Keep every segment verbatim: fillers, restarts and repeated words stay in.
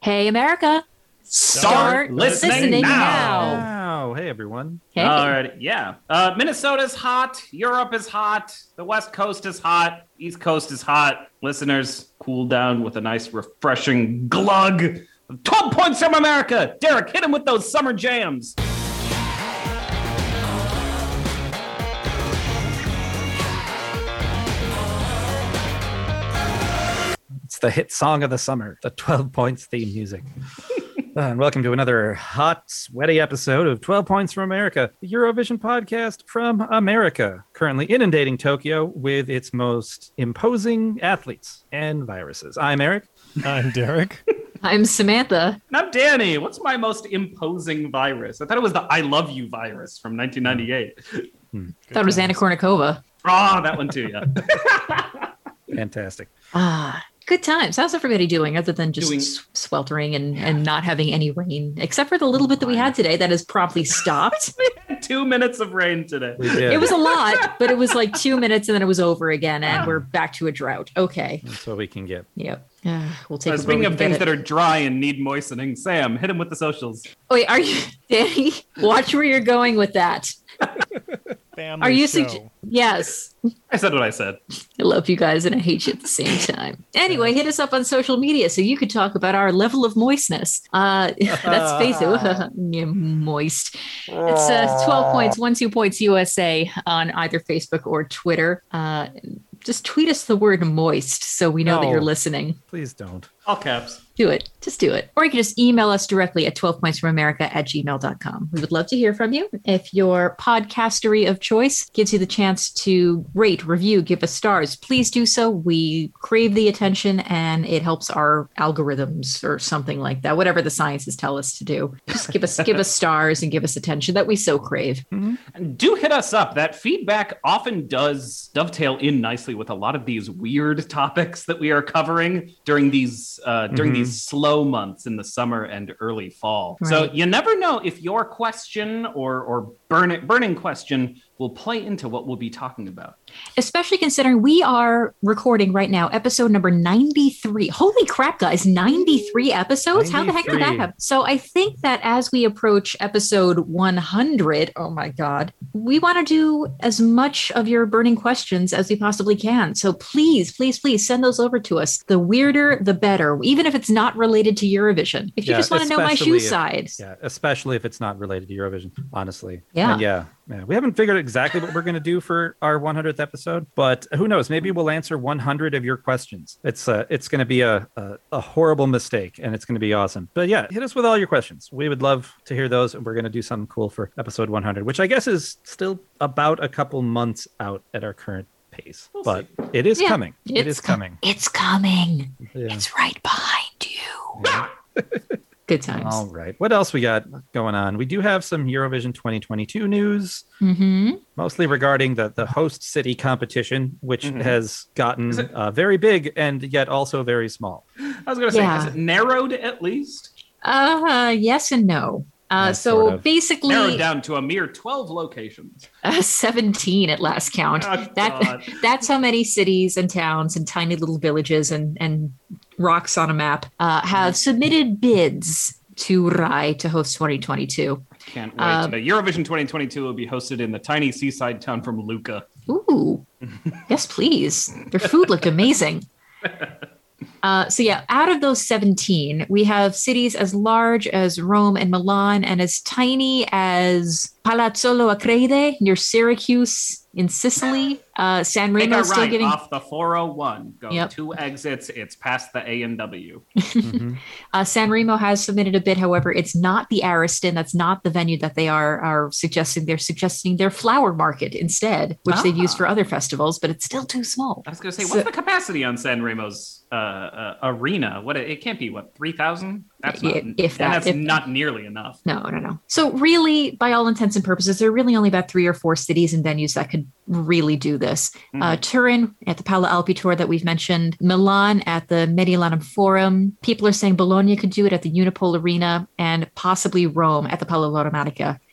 Hey, America. Start, Start listening, listening now. now. Hey, everyone. Hey. All right, yeah. Uh, Minnesota's hot. Europe is hot. The West Coast is hot. East Coast is hot. Listeners, cool down with a nice, refreshing glug. twelve points from America. Derek, hit him with those summer jams. It's the hit song of the summer, the twelve Points theme music. Uh, and welcome to another hot, sweaty episode of twelve Points from America, the Eurovision podcast from America, currently inundating Tokyo with its most imposing athletes and viruses. I'm Eric. I'm Derek. I'm Samantha. And I'm Danny. What's my most imposing virus? I thought it was the I love you virus from nineteen ninety-eight. Hmm. I thought it was Anna Kournikova. Oh, that one too, yeah. Fantastic. Ah, good times. How's everybody doing other than just Doing- s- sweltering and, and not having any rain, except for the little bit that we had today that has promptly stopped? We had two minutes of rain today. We did. It was a lot, but it was like two minutes and then it was over again and we're back to a drought. Okay. That's what we can get. Yep. Uh, we'll take Uh, it. speaking of things that are dry and need moistening, Sam, hit him with the socials. Wait, are you, Danny? Watch where you're going with that. Family Are you show. sugge- Yes. I said what I said. I love you guys and I hate you at the same time. Anyway, hit us up on social media so you could talk about our level of moistness. Uh, that's Facebook. Yeah, moist. It's uh, twelve points, one, two points U S A on either Facebook or Twitter. Uh, just tweet us the word moist so we know that No. you're listening. Please don't. All caps. Do it. Just do it. Or you can just email us directly at twelve points from america at gmail dot com. We would love to hear from you. If your podcastery of choice gives you the chance to rate, review, give us stars, please do so. We crave the attention and it helps our algorithms or something like that. Whatever the sciences tell us to do. Just give us give us stars and give us attention that we so crave. And do hit us up. That feedback often does dovetail in nicely with a lot of these weird topics that we are covering during these uh, during Mhm. these slow months in the summer and early fall. So Right. you never know if your question or or burn burning question will play into what we'll be talking about. Especially considering we are recording right now episode number ninety-three. Holy crap, guys, ninety-three episodes? How the heck did that ninety-three. happen? So I think that as we approach episode one hundred, oh my God, we want to do as much of your burning questions as we possibly can. So please, please, please send those over to us. The weirder, the better, even if it's not related to Eurovision. If you Yeah, just want to know my shoe especially if- size. Yeah, especially if it's not related to Eurovision, honestly. Yeah. And yeah. Yeah. We haven't figured exactly what we're going to do for our one hundredth episode, but who knows? Maybe we'll answer one hundred of your questions. It's uh, it's going to be a, a, a horrible mistake and it's going to be awesome. But yeah, hit us with all your questions. We would love to hear those. And we're going to do something cool for episode one hundred, which I guess is still about a couple months out at our current pace. We'll but see. it is Yeah, coming. It it's is com- coming. It's coming. Yeah. It's right behind you. Yeah. Good times. All right. What else we got going on? We do have some Eurovision twenty twenty-two news, Mm-hmm. mostly regarding the, the host city competition, which Mhm. has gotten Is it- uh, very big and yet also very small. I was going to say, Yeah. is it narrowed at least? Uh, yes and no. Uh, Yeah, so sort of. basically, Narrowed down to a mere twelve locations. uh, seventeen at last count. Oh, that God. that's how many cities and towns and tiny little villages and and rocks on a map uh, have submitted bids to R A I to host twenty twenty-two. Can't wait. Um, Uh, Eurovision twenty twenty-two will be hosted in the tiny seaside town from Lucca. Ooh, yes, please. Their food looked amazing. Uh, so yeah, out of those seventeen, we have cities as large as Rome and Milan and as tiny as Palazzolo Acreide near Syracuse in Sicily. Uh, San Take Remo a is still right getting off the four oh one. Go Yep. two exits. It's past the A and W. Mhm. Uh, San Remo has submitted a bid. However, it's not the Ariston. That's not the venue that they are are suggesting. They're suggesting their flower market instead, which they've used Ah. for other festivals, but it's still too small. I was going to say, So- what's the capacity on San Remo's uh, uh, arena? What it can't be what three thousand? That's not. Yeah, if and that- that's if- not nearly enough. No, no, no. So really, by all intents and purposes, there are really only about three or four cities and venues that could really do this. Uh, Turin at the Palo Alpi Tour that we've mentioned, Milan at the Mediolanum Forum. People are saying Bologna could do it at the Unipol Arena, and possibly Rome at the Palo Loromatica.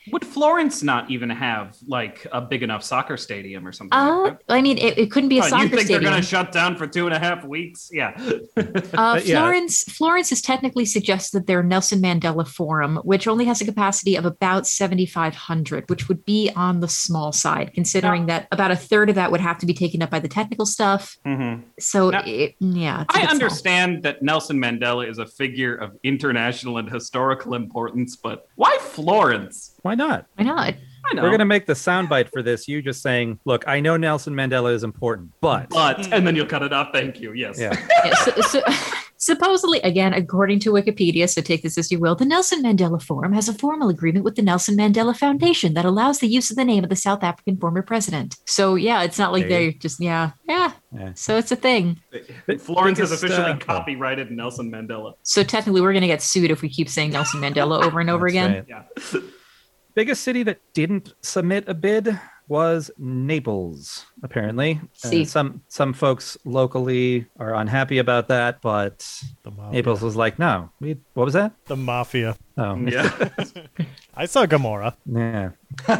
Would Florence not even have like a big enough soccer stadium or something? Uh, like that? I mean, it, it couldn't be a Oh, soccer you think stadium. they're going to shut down for two and a half weeks? Yeah. Uh, Yeah. Florence Florence has technically suggested their Nelson Mandela Forum, which only has a capacity of about seventy-five hundred, which would be on the small side, considering Now- that about a third of that would have to be taken up by the technical stuff. Mhm. So, Now- it, yeah. it's a I bit small. understand that Nelson Mandela is a figure of international and historical importance, but why Florence? Why not? Why not? I know. We're going to make the soundbite for this. You just saying, look, I know Nelson Mandela is important, but. But, and then you'll cut it off. Thank you. Yes. Yeah. Yeah, so, so, supposedly, again, according to Wikipedia, so take this as you will, the Nelson Mandela Forum has a formal agreement with the Nelson Mandela Foundation that allows the use of the name of the South African former president. So, yeah, it's not like There they're just, yeah, yeah. Yeah. So it's a thing. Florence has Biggest, officially uh, copyrighted Nelson Mandela. So technically, we're going to get sued if we keep saying Nelson Mandela over and over That's again. right. Yeah. Biggest city that didn't submit a bid was Naples, apparently. Uh, See. some some folks locally are unhappy about that, but The mafia. Naples was like, no. We, what was that? The mafia. Oh, Yeah. I saw Gamora. yeah.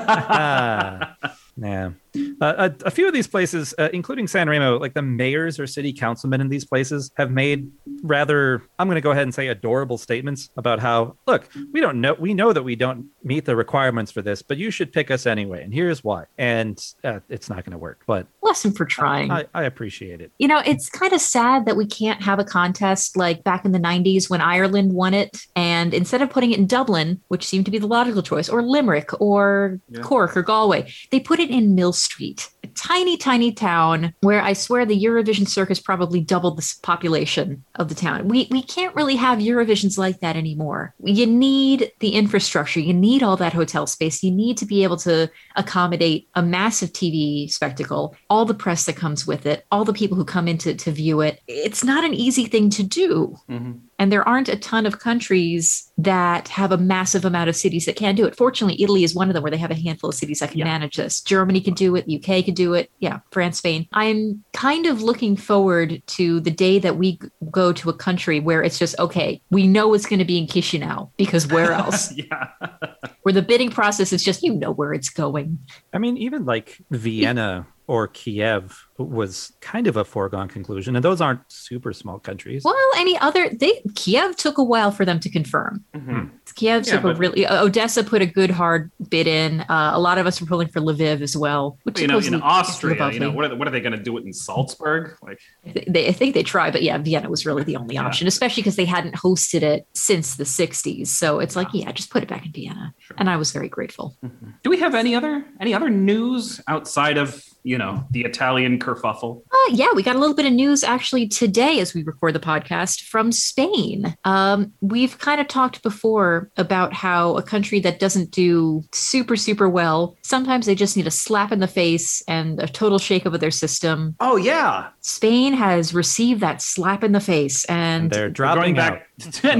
Ah, yeah. Uh, a, a few of these places, uh, including San Remo, like the mayors or city councilmen in these places have made rather, I'm going to go ahead and say adorable statements about how, look, we don't know, we know that we don't meet the requirements for this, but you should pick us anyway. And here's why. And uh, it's not going to work, but Lesson for trying. I, I appreciate it. You know, it's kind of sad that we can't have a contest like back in the nineties when Ireland won it. And instead of putting it in Dublin, which seemed to be the logical choice, or Limerick or Yeah. Cork or Galway, they put it in Mill Street, a tiny, tiny town where I swear the Eurovision circus probably doubled the s- population of the town. We, we can't really have Eurovisions like that anymore. You need the infrastructure. You need all that hotel space. You need to be able to accommodate a massive T V spectacle, all the press that comes with it, all the people who come in to, to view it. It's not an easy thing to do. Mhm. And there aren't a ton of countries that have a massive amount of cities that can do it. Fortunately, Italy is one of them where they have a handful of cities that can Yeah. manage this. Germany can do it. The U K can do it. Yeah, France, Spain. I'm kind of looking forward to the day that we g- go to a country where it's just, okay, we know it's going to be in Chisinau because where else? Yeah. Where the bidding process is just, you know where it's going. I mean, even like Vienna or Kiev was kind of a foregone conclusion. And those aren't super small countries. Well, any other, they Kiev took a while for them to confirm. Mhm. Kiev Yeah, took a but- really, uh, Odessa put a good hard bid in. Uh, a lot of us were pulling for Lviv as well. Which You know, in supposedly is Austria, you lovely. know, what are, they- what are they going to do it in Salzburg? Like, They, I think they tried, but yeah, Vienna was really the only Yeah. option, especially because they hadn't hosted it since the sixties. So it's like, yeah, just put it back in Vienna. Sure. And I was very grateful. do we have any other any other news outside of you know the Italian kerfuffle? Uh, yeah, we got a little bit of news actually today as we record the podcast from Spain. Um, we've kind of talked before about how a country that doesn't do super, super well, sometimes they just need a slap in the face and a total shakeup of their system. Oh yeah, Spain has received that slap in the face, And and they're They're dropping going out. back. To,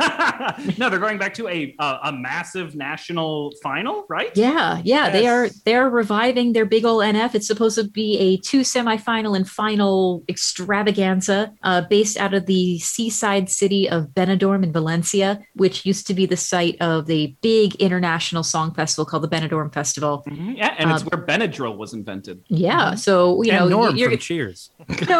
no, no, they're going back to a uh, a massive national final, right? yeah, yeah, they are Yes. they're reviving their big ol' N F. It's supposed to be a two semifinal and final extravaganza uh, based out of the seaside city of Benidorm in Valencia, which used to be the site of the big international song festival called the Benidorm Festival. Mhm. Yeah, and it's Um, where Benadryl was invented. Yeah, so you know, and Norm you're from Cheers.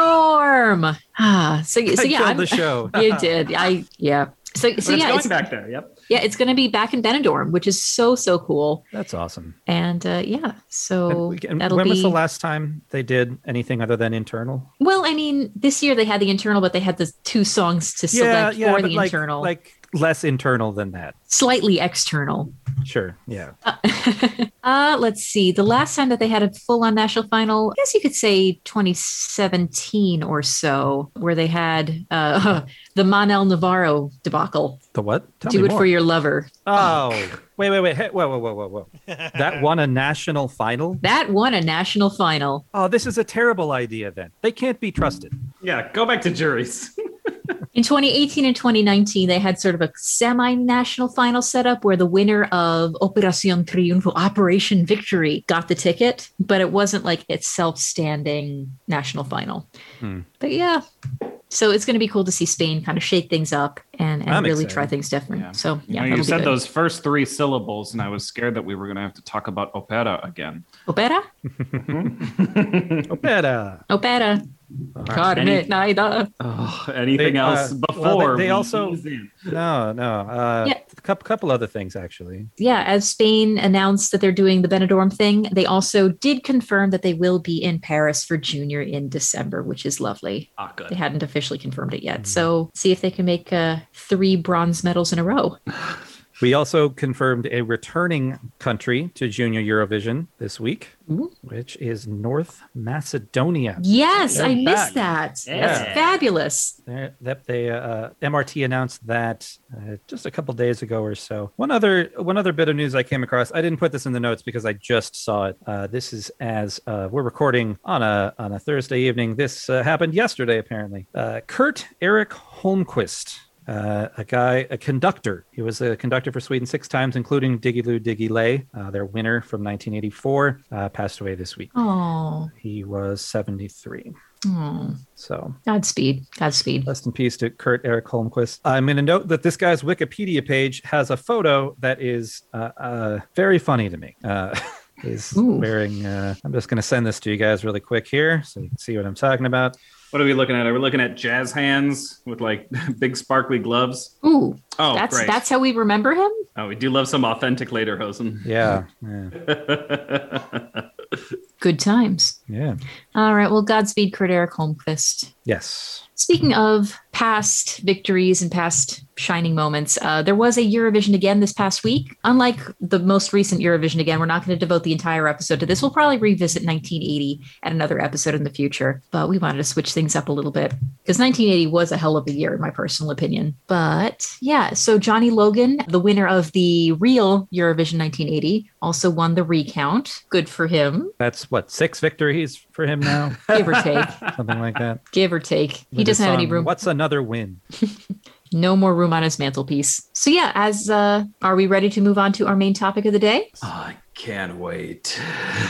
Norm. Ah, so so I yeah, killed I'm- the show. you did. I yeah. So But so it's yeah, going it's, back there. Yep. yeah, it's going to be back in Benidorm, which is so so cool. That's awesome. And uh, yeah, so And we- and that'll when be. was the last time they did anything other than internal? Well, I mean, this year they had the internal, but they had the two songs to select for but the like, internal. like less internal than that. Slightly external. Sure. Yeah. uh, let's see. The last time that they had a full-on national final, I guess you could say twenty seventeen or so, where they had uh, the Manel Navarro debacle. The what? Tell Do me it more. for your lover. Oh, wait, wait, wait. Hey, whoa, whoa, whoa, whoa, whoa. That won a national final? That won a national final. Oh, this is a terrible idea then. They can't be trusted. Yeah, go back to juries. In twenty eighteen and twenty nineteen, they had sort of a semi-national final setup where the winner of Operación Triunfo, Operation Victory, got the ticket, but it wasn't like its self-standing national final. Hmm. But yeah. So it's going to be cool to see Spain kind of shake things up and, and really excited. Try things different. Yeah. So you yeah, know, you said good. those first three syllables, and I was scared that we were going to have to talk about opera again. Opera? Opera. Opera. Carne Any- Naida. Oh, anything They, uh, else before? well, they- they we also- ease in? No, no. Uh, Yeah. A couple, couple other things, actually. Yeah, as Spain announced that they're doing the Benidorm thing, they also did confirm that they will be in Paris for Junior in December, which is lovely. Ah, good. They hadn't officially confirmed it yet. So see if they can make uh, three bronze medals in a row. We also confirmed a returning country to Junior Eurovision this week, Ooh. which is North Macedonia. Yes, They're I back. missed that. Yeah. That's fabulous. They're- That they uh, M R T announced that uh, just a couple days ago or so. One other one other bit of news I came across. I didn't put this in the notes because I just saw it. Uh, this is as uh, we're recording on a on a Thursday evening. This uh, happened yesterday apparently. Uh, Kurt Erik Holmqvist. Uh, a guy, a conductor. He was a conductor for Sweden six times, including Diggiloo Diggiley, uh, their winner from nineteen eighty-four, uh, passed away this week. Oh, He was seventy-three. oh. So Godspeed. Godspeed. rest in peace to Kurt Erik Holmqvist. I'm going to note that this guy's Wikipedia page has a photo that is uh, uh, very funny to me. Uh, he's Ooh. wearing, uh, I'm just going to send this to you guys really quick here so you can see what I'm talking about. What are we looking at? Are we looking at jazz hands with like big sparkly gloves? Ooh, Oh, that's great. that's how we remember him? Oh, we do love some authentic lederhosen. Yeah. Yeah. Good times. Yeah. All right. Well, Godspeed, Kurt Erik Holmqvist. Yes. Speaking of past victories and past shining moments, uh, there was a Eurovision again this past week. Unlike the most recent Eurovision again, we're not going to devote the entire episode to this. We'll probably revisit nineteen eighty at another episode in the future, but we wanted to switch things up a little bit because nineteen eighty was a hell of a year, in my personal opinion. But yeah, so Johnny Logan, the winner of the real Eurovision nineteen eighty, also won the recount. Good for him, That's what, six victories for him now? give or take. Something like that. Give or take. He With his doesn't have any song, room. What's another win? No more room on his mantelpiece. So yeah, as uh, are we ready to move on to our main topic of the day? I can't wait.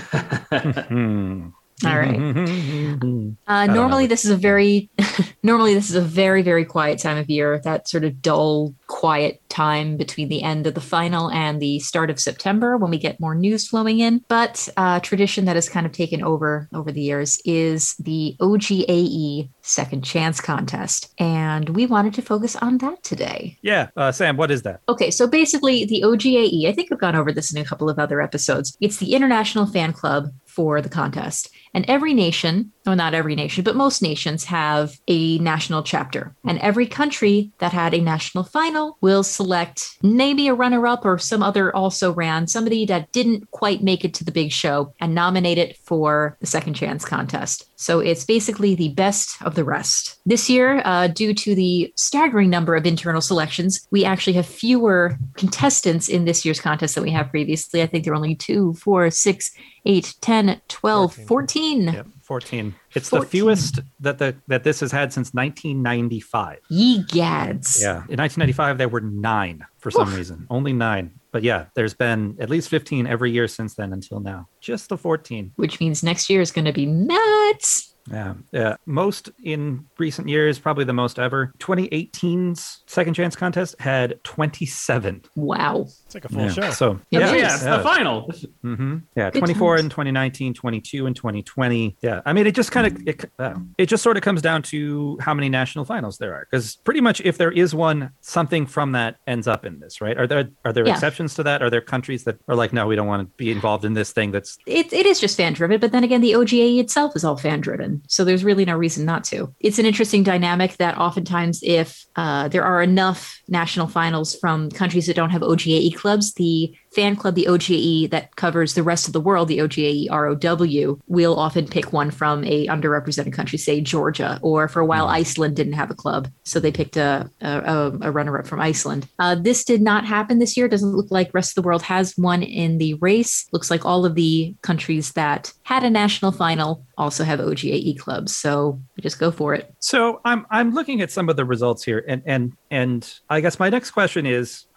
Hmm. All right. Mm-hmm. Uh, don't normally, know. this is a very, normally this is a very, very quiet time of year. That sort of dull, quiet time between the end of the final and the start of September when we get more news flowing in. But uh, tradition that has kind of taken over over the years is the O G A E Second Chance Contest, and we wanted to focus on that today. Yeah. Uh, Sam, what is that? Okay, so basically the O G A E, I think I've gone over this in a couple of other episodes. It's the international fan club for the contest. And every nation, well, not every nation, but most nations have a national chapter. And every country that had a national final will select maybe a runner-up or some other also ran, somebody that didn't quite make it to the big show and nominate it for the Second Chance Contest. So it's basically the best of the rest. This year, uh, due to the staggering number of internal selections, we actually have fewer contestants in this year's contest than we have previously. I think there are only two, four, six, eight, ten, twelve, fourteen. Yep, fourteen. It's fourteen. the fewest that the that this has had since nineteen ninety-five. Ye gads. Yeah, in nineteen ninety-five there were nine for some Oof. reason, only nine. But yeah, there's been at least fifteen every year since then until now. Just the fourteen. Which means next year is going to be nuts. Yeah, yeah. Most in recent years, probably the most ever. twenty eighteen's Second Chance Contest had twenty-seven. Wow. It's like a full Yeah. show. So Yeah, Yeah, it yeah, is. it's the final. Mm-hmm. Yeah, Good twenty-four times. in twenty nineteen, twenty-two in twenty twenty. Yeah, I mean, it just kind of it, uh, it just sort of comes down to how many national finals there are, because pretty much if there is one, something from that ends up in this, right? Are there are there Yeah. exceptions to that? Are there countries that are like, no, we don't want to be involved in this thing? That's It, it is just fan driven, but then again, the O G A E itself is all fan driven. So there's really no reason not to. It's an interesting dynamic that oftentimes, if uh, there are enough national finals from countries that don't have O G A E clubs, the fan club, the O G A E that covers the rest of the world, the O G A E R O W, will often pick one from a underrepresented country, say Georgia, or for a while Iceland didn't have a club, so they picked a a, a runner-up from Iceland. Uh, this did not happen this year. It doesn't look like rest of the world has one in the race. Looks like all of the countries that had a national final also have O G A E clubs, so we just go for it. so. I'm I'm looking at some of the results here, and and and I guess my next question is,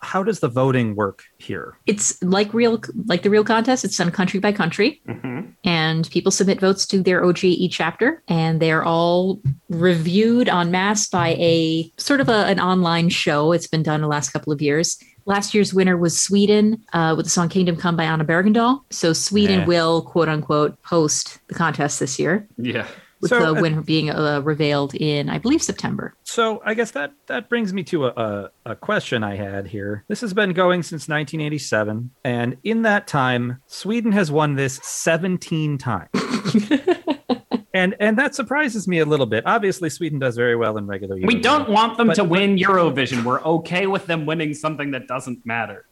how does the voting work here? It's like real, like the real contest. It's done country by country, Mm-hmm. and people submit votes to their O G A E chapter, and they're all reviewed en masse by a sort of a, an online show. It's been done the last couple of years. Last year's winner was Sweden uh, with the song Kingdom Come by Anna Bergendahl. So Sweden Yeah. will, quote unquote, host the contest this year, Yeah. with So, the uh, winner being uh, revealed in, I believe, September. So I guess that that brings me to a, a, a question I had here. This has been going since nineteen eighty-seven, and in that time, Sweden has won this seventeen times. And and that surprises me a little bit. Obviously, Sweden does very well in regular Eurovision. We don't want them But- to win Eurovision. We're okay with them winning something that doesn't matter.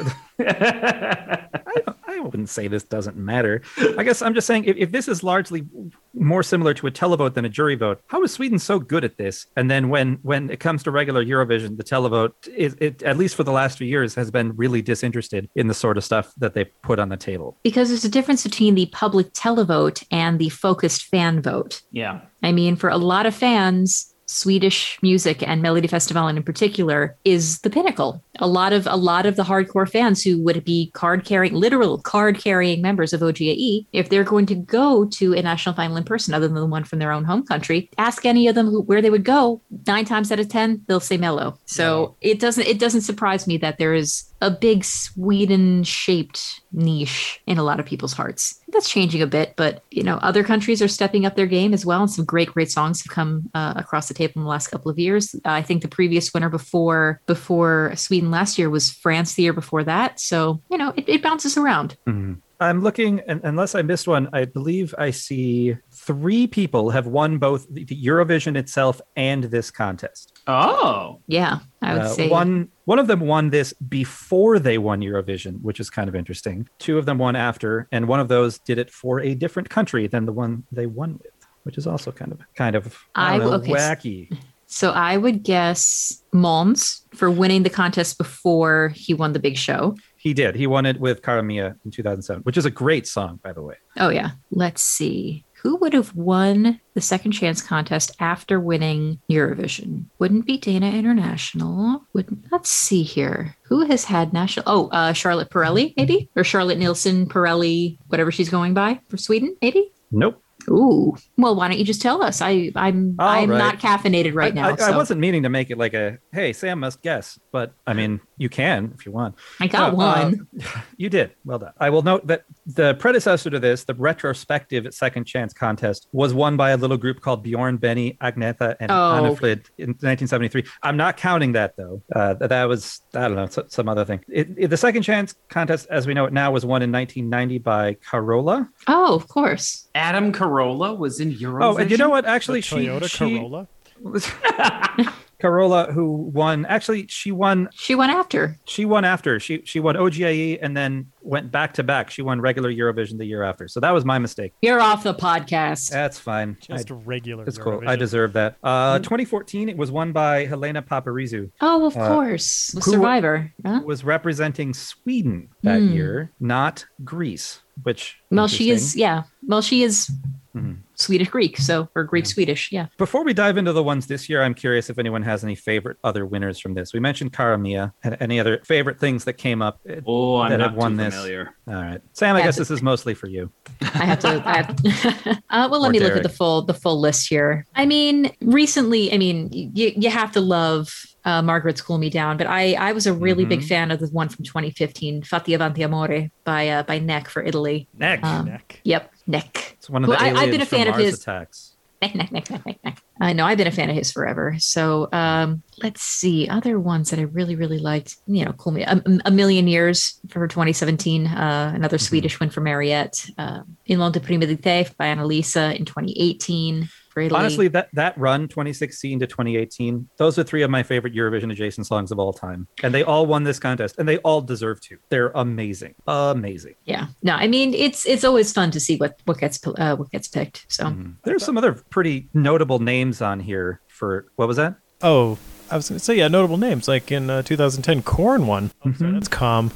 I, I wouldn't say this doesn't matter. I guess I'm just saying if, if this is largely more similar to a televote than a jury vote, how is Sweden so good at this? And then when when it comes to regular Eurovision, the televote, is, it, at least for the last few years, has been really disinterested in the sort of stuff that they put on the table. Because there's a difference between the public televote and the focused fan vote. Yeah. I mean, for a lot of fans, Swedish music and Melodifestivalen in particular is the pinnacle. A lot of a lot of the hardcore fans who would be card carrying, literal card carrying members of O G A E, if they're going to go to a national final in person, other than the one from their own home country, ask any of them who, where they would go. Nine times out of ten, they'll say Mello. So it doesn't it doesn't surprise me that there is a big Sweden-shaped niche in a lot of people's hearts. That's changing a bit, but you know, other countries are stepping up their game as well, and some great, great songs have come uh, across the table in the last couple of years. Uh, I think the previous winner before before Sweden last year was France the year before that. So you know, it, it bounces around. Mm-hmm. I'm looking, and unless I missed one, I believe I see three people have won both the the Eurovision itself and this contest. Oh. Yeah, I would Uh, say one one of them won this before they won Eurovision, which is kind of interesting. Two of them won after, and one of those did it for a different country than the one they won with, which is also kind of kind of I don't I- know, okay, wacky. So I would guess Mons for winning the contest before he won the big show. He did. He won it with Cara Mia in two thousand seven, which is a great song, by the way. Oh yeah. Let's see. Who would have won the Second Chance contest after winning Eurovision? Wouldn't be Dana International. Wouldn't. Let's see here. Who has had national? Oh, uh, Charlotte Pirelli, maybe, or Charlotte Nilsson Pirelli, whatever she's going by for Sweden, maybe. Nope. Ooh. Well, why don't you just tell us? I, I'm All I'm right. not caffeinated right I, now. I, so I wasn't meaning to make it like a, hey, Sam must guess, but I mean, you can if you want. I got No, uh, one. You did. Well done. I will note that the predecessor to this, the retrospective Second Chance contest, was won by a little group called Bjorn, Benny, Agnetha, and Oh. Anna Frid in nineteen seventy-three. I'm not counting that, though. Uh, that, that was, I don't know, so- some other thing. It, it- the Second Chance contest, as we know it now, was won in nineteen ninety by Carola. Oh, of course. Adam Carolla was in Eurovision. Oh, and you know what? The Actually, she, Toyota she Corolla. Carola, who won, actually, she won She went after. She won after. She she won O G A E and then went back to back. She won regular Eurovision the year after. So that was my mistake. You're off the podcast. That's fine. Just I, a regular. it's cool. I Eurovision. deserve that. Uh, twenty fourteen, it was won by Helena Paparizou, Oh, of Uh, course. who- Survivor. Huh? who was representing Sweden that Hmm. year, not Greece, which Well, she is, interesting. yeah. Well, she is Mhm. Swedish Greek, so, or Greek Swedish, yeah. Before we dive into the ones this year, I'm curious if anyone has any favorite other winners from this. We mentioned Cara Mia. And any other favorite things that came up? Oh, I'm that not have won too this. familiar. All right, Sam. I Yeah, guess but- this is mostly for you. I have to. I have, uh, well, let Or me look Derek. at the full the full list here. I mean, recently, I mean, you you have to love uh, Margaret's "Cool Me Down," but I I was a really big Mhm. fan of the one from twenty fifteen, "Fatti Avanti Amore" by uh, by Neck for Italy. Neck. Um, Neck. Yep, Neck. it's one of the who I- aliens I've been a from fan of Mars his- Attacks. Neck, neck, neck, neck, neck, neck. I know I've been a fan of his forever. So um, let's see other ones that I really, really liked. You know, Cool Me, a, a Million Years for twenty seventeen. Uh, another Mhm. Swedish win for Mariette. Uh, In Lonte Prima di Te by Annalisa in twenty eighteen for Italy. Honestly, that, that run, twenty sixteen to twenty eighteen, those are three of my favorite Eurovision adjacent songs of all time. And they all won this contest, and they all deserve to. They're amazing. Amazing. yeah. No, I mean it's it's always fun to see what what gets uh, what gets picked. So Mhm. There's some other pretty notable names on here for, what was that? Oh, I was going to say, yeah, notable names. Like in uh, two thousand ten, Korn won. Oh, sorry, Mhm. that's calm.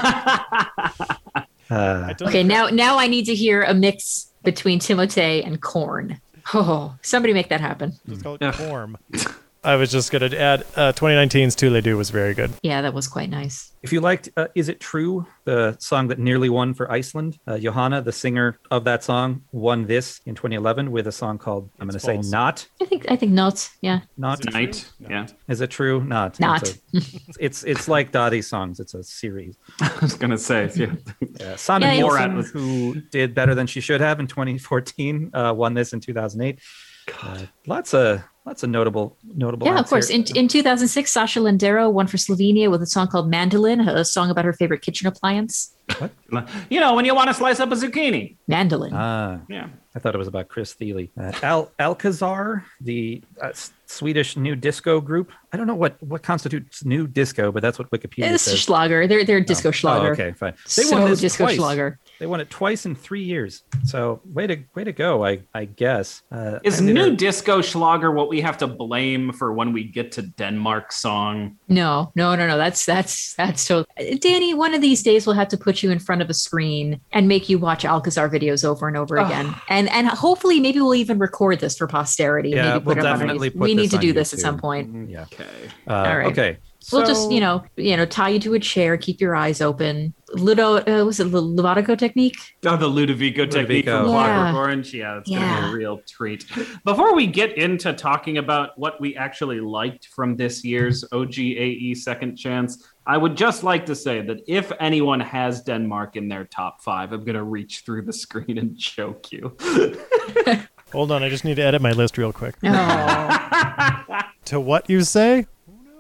Uh, I don't okay, think- now now I need to hear a mix between Timothée and Korn. Oh, somebody make that happen. Just call it Ugh. Korn. I was just going to add uh, twenty nineteen's Tous les Deux was very good. Yeah, that was quite nice. If you liked uh, Is It True, the song that nearly won for Iceland, uh, Johanna, the singer of that song, won this in twenty eleven with a song called, I'm going to say, false. Not. I think I think not. Yeah. Not. Night. Yeah. Is it true? Not. Not. It's, a- it's, it's like Dottie's songs. It's a series. I was gonna say, yeah. Yeah. Simon Yeah, Nielsen, it's- who did better than she should have in twenty fourteen, uh, won this in two thousand eight. Uh, lots of lots of notable notable. Yeah, of acts course. here. In in two thousand six, Sasha Lindero won for Slovenia with a song called Mandolin, a song about her favorite kitchen appliance. You know, when you want to slice up a zucchini. Mandolin. Ah, Yeah. I thought it was about Chris Thiele. Uh, Al Alcazar, the uh, S- Swedish new disco group. I don't know what, what constitutes new disco, but that's what Wikipedia it's says. Schlager. They're they're disco Oh, Schlager. okay, fine. They So won this disco twice. Schlager. They won it twice in three years. So way to way to go, I I guess. Uh, Is I mean, new they're- disco Schlager what we have to blame for when we get to Denmark song? No, no, no, no. That's that's that's so. Danny, one of these days we'll have to put you in front of a screen and make you watch Alcazar videos over and over again. And and hopefully maybe we'll even record this for posterity. Yeah, maybe we'll it up on definitely our- put We this need to on do this at YouTube. some point. Yeah. Okay. Uh, All right. Okay. We'll just, So- you know, you know, tie you to a chair, keep your eyes open. Ludo, uh, was it the Levatico technique? Oh, the Ludovico technique Ludovico. from Clockwork Yeah. Orange. Yeah, it's going to Yeah. be a real treat. Before we get into talking about what we actually liked from this year's O G A E Second Chance, I would just like to say that if anyone has Denmark in their top five, I'm going to reach through the screen and choke you. Hold on, I just need to edit my list real quick. Oh, To what you say?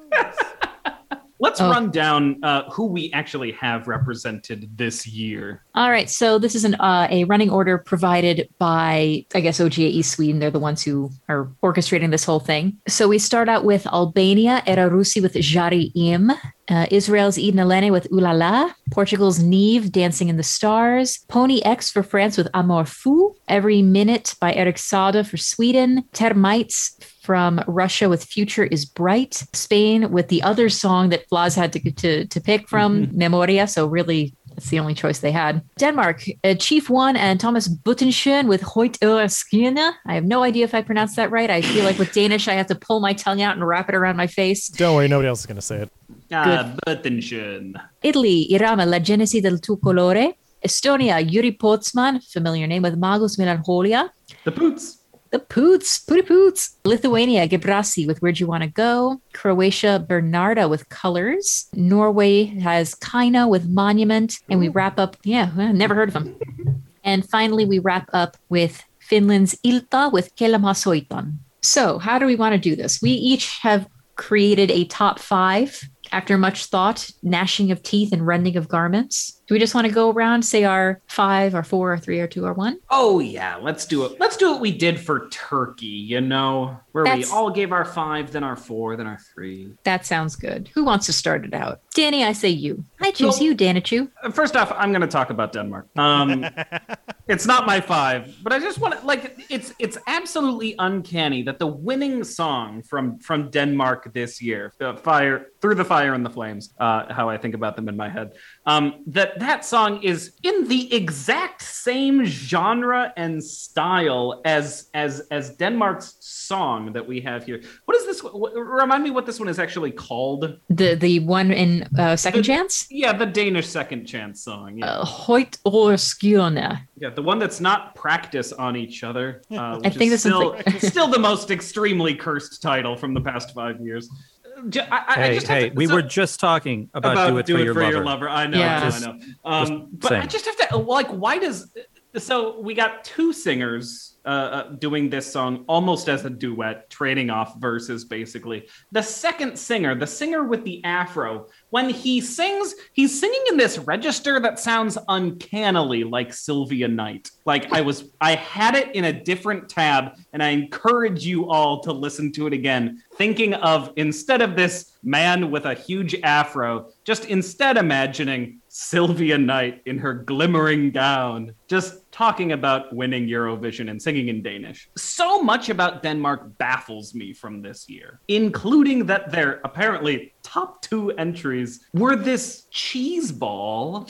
Let's Oh. run down uh, who we actually have represented this year. all right. So this is an uh, a running order provided by, I guess, O G A E Sweden. They're the ones who are orchestrating this whole thing. So we start out with Albania, Era Rusi with Jari Im, uh, Israel's Eden Elene with Ulala, Portugal's Neve, Dancing in the Stars, Pony X for France with Amor Fou, Every Minute by Eric Sada for Sweden, Termites from Russia with Future is Bright, Spain with the other song that Vlaz had to, to, to pick from, Memoria. So really, that's the only choice they had. Denmark, uh, Chief One and Thomas Buttenschoen with Hoyt Skina. I have no idea if I pronounced that right. I feel like with Danish, I have to pull my tongue out and wrap it around my face. Don't worry, nobody else is going to say it. Uh, Buttenschoen. Italy, Irama, La Genesi del tuo colore. Estonia, Yuri Potsman, familiar name with Magus Melancholia. The Poots. The Poots, Pooty Poots. Lithuania, Gebrasi with Where'd You Want to Go. Croatia, Bernarda with Colors. Norway has Kaina with Monument. And we wrap up, yeah, well, never heard of them. And finally, we wrap up with Finland's Ilta with Kelama Soitan. So how do we want to do this? We each have created a top five after much thought, gnashing of teeth, and rending of garments. Do we just want to go around, say our five, our four, our three, our two, our one? Oh yeah, let's do it. Let's do what we did for Turkey, you know, where That's- we all gave our five, then our four, then our three. That sounds good. Who wants to start it out? Danny, I say you. I choose Well- you, Danichu. Uh, First off, I'm going to talk about Denmark. Um, it's not my five, but I just want to like it's it's absolutely uncanny that the winning song from from Denmark this year, uh, "Fire Through the Fire and the Flames," uh, how I think about them in my head, um, that that song is in the exact same genre and style as as as Denmark's song that we have here. What is this? What, remind me what this one is actually called. The the one in uh, Second The- Chance? Yeah, the Danish Second Chance song. Yeah. Uh, Hoyt Orskjone. Yeah, the one that's not practice on each other. Uh, which I think is this still, one's still the most extremely cursed title from the past five years. J- I, I- I Hey, just have hey, to- we so- were just talking about, about do it for, your, lover. I know, Yeah. I know, Just- I know. Um, but I saying. just have to like, why does so we got two singers uh, uh, doing this song almost as a duet, trading off verses basically. The second singer, the singer with the afro, when he sings, he's singing in this register that sounds uncannily like Sylvia Knight. Like I was, I had it in a different tab, and I encourage you all to listen to it again, thinking of instead of this man with a huge afro, just instead imagining Sylvia Knight in her glimmering gown, just talking about winning Eurovision and singing in Danish. So much about Denmark baffles me from this year, including that their apparently top two entries were this cheese ball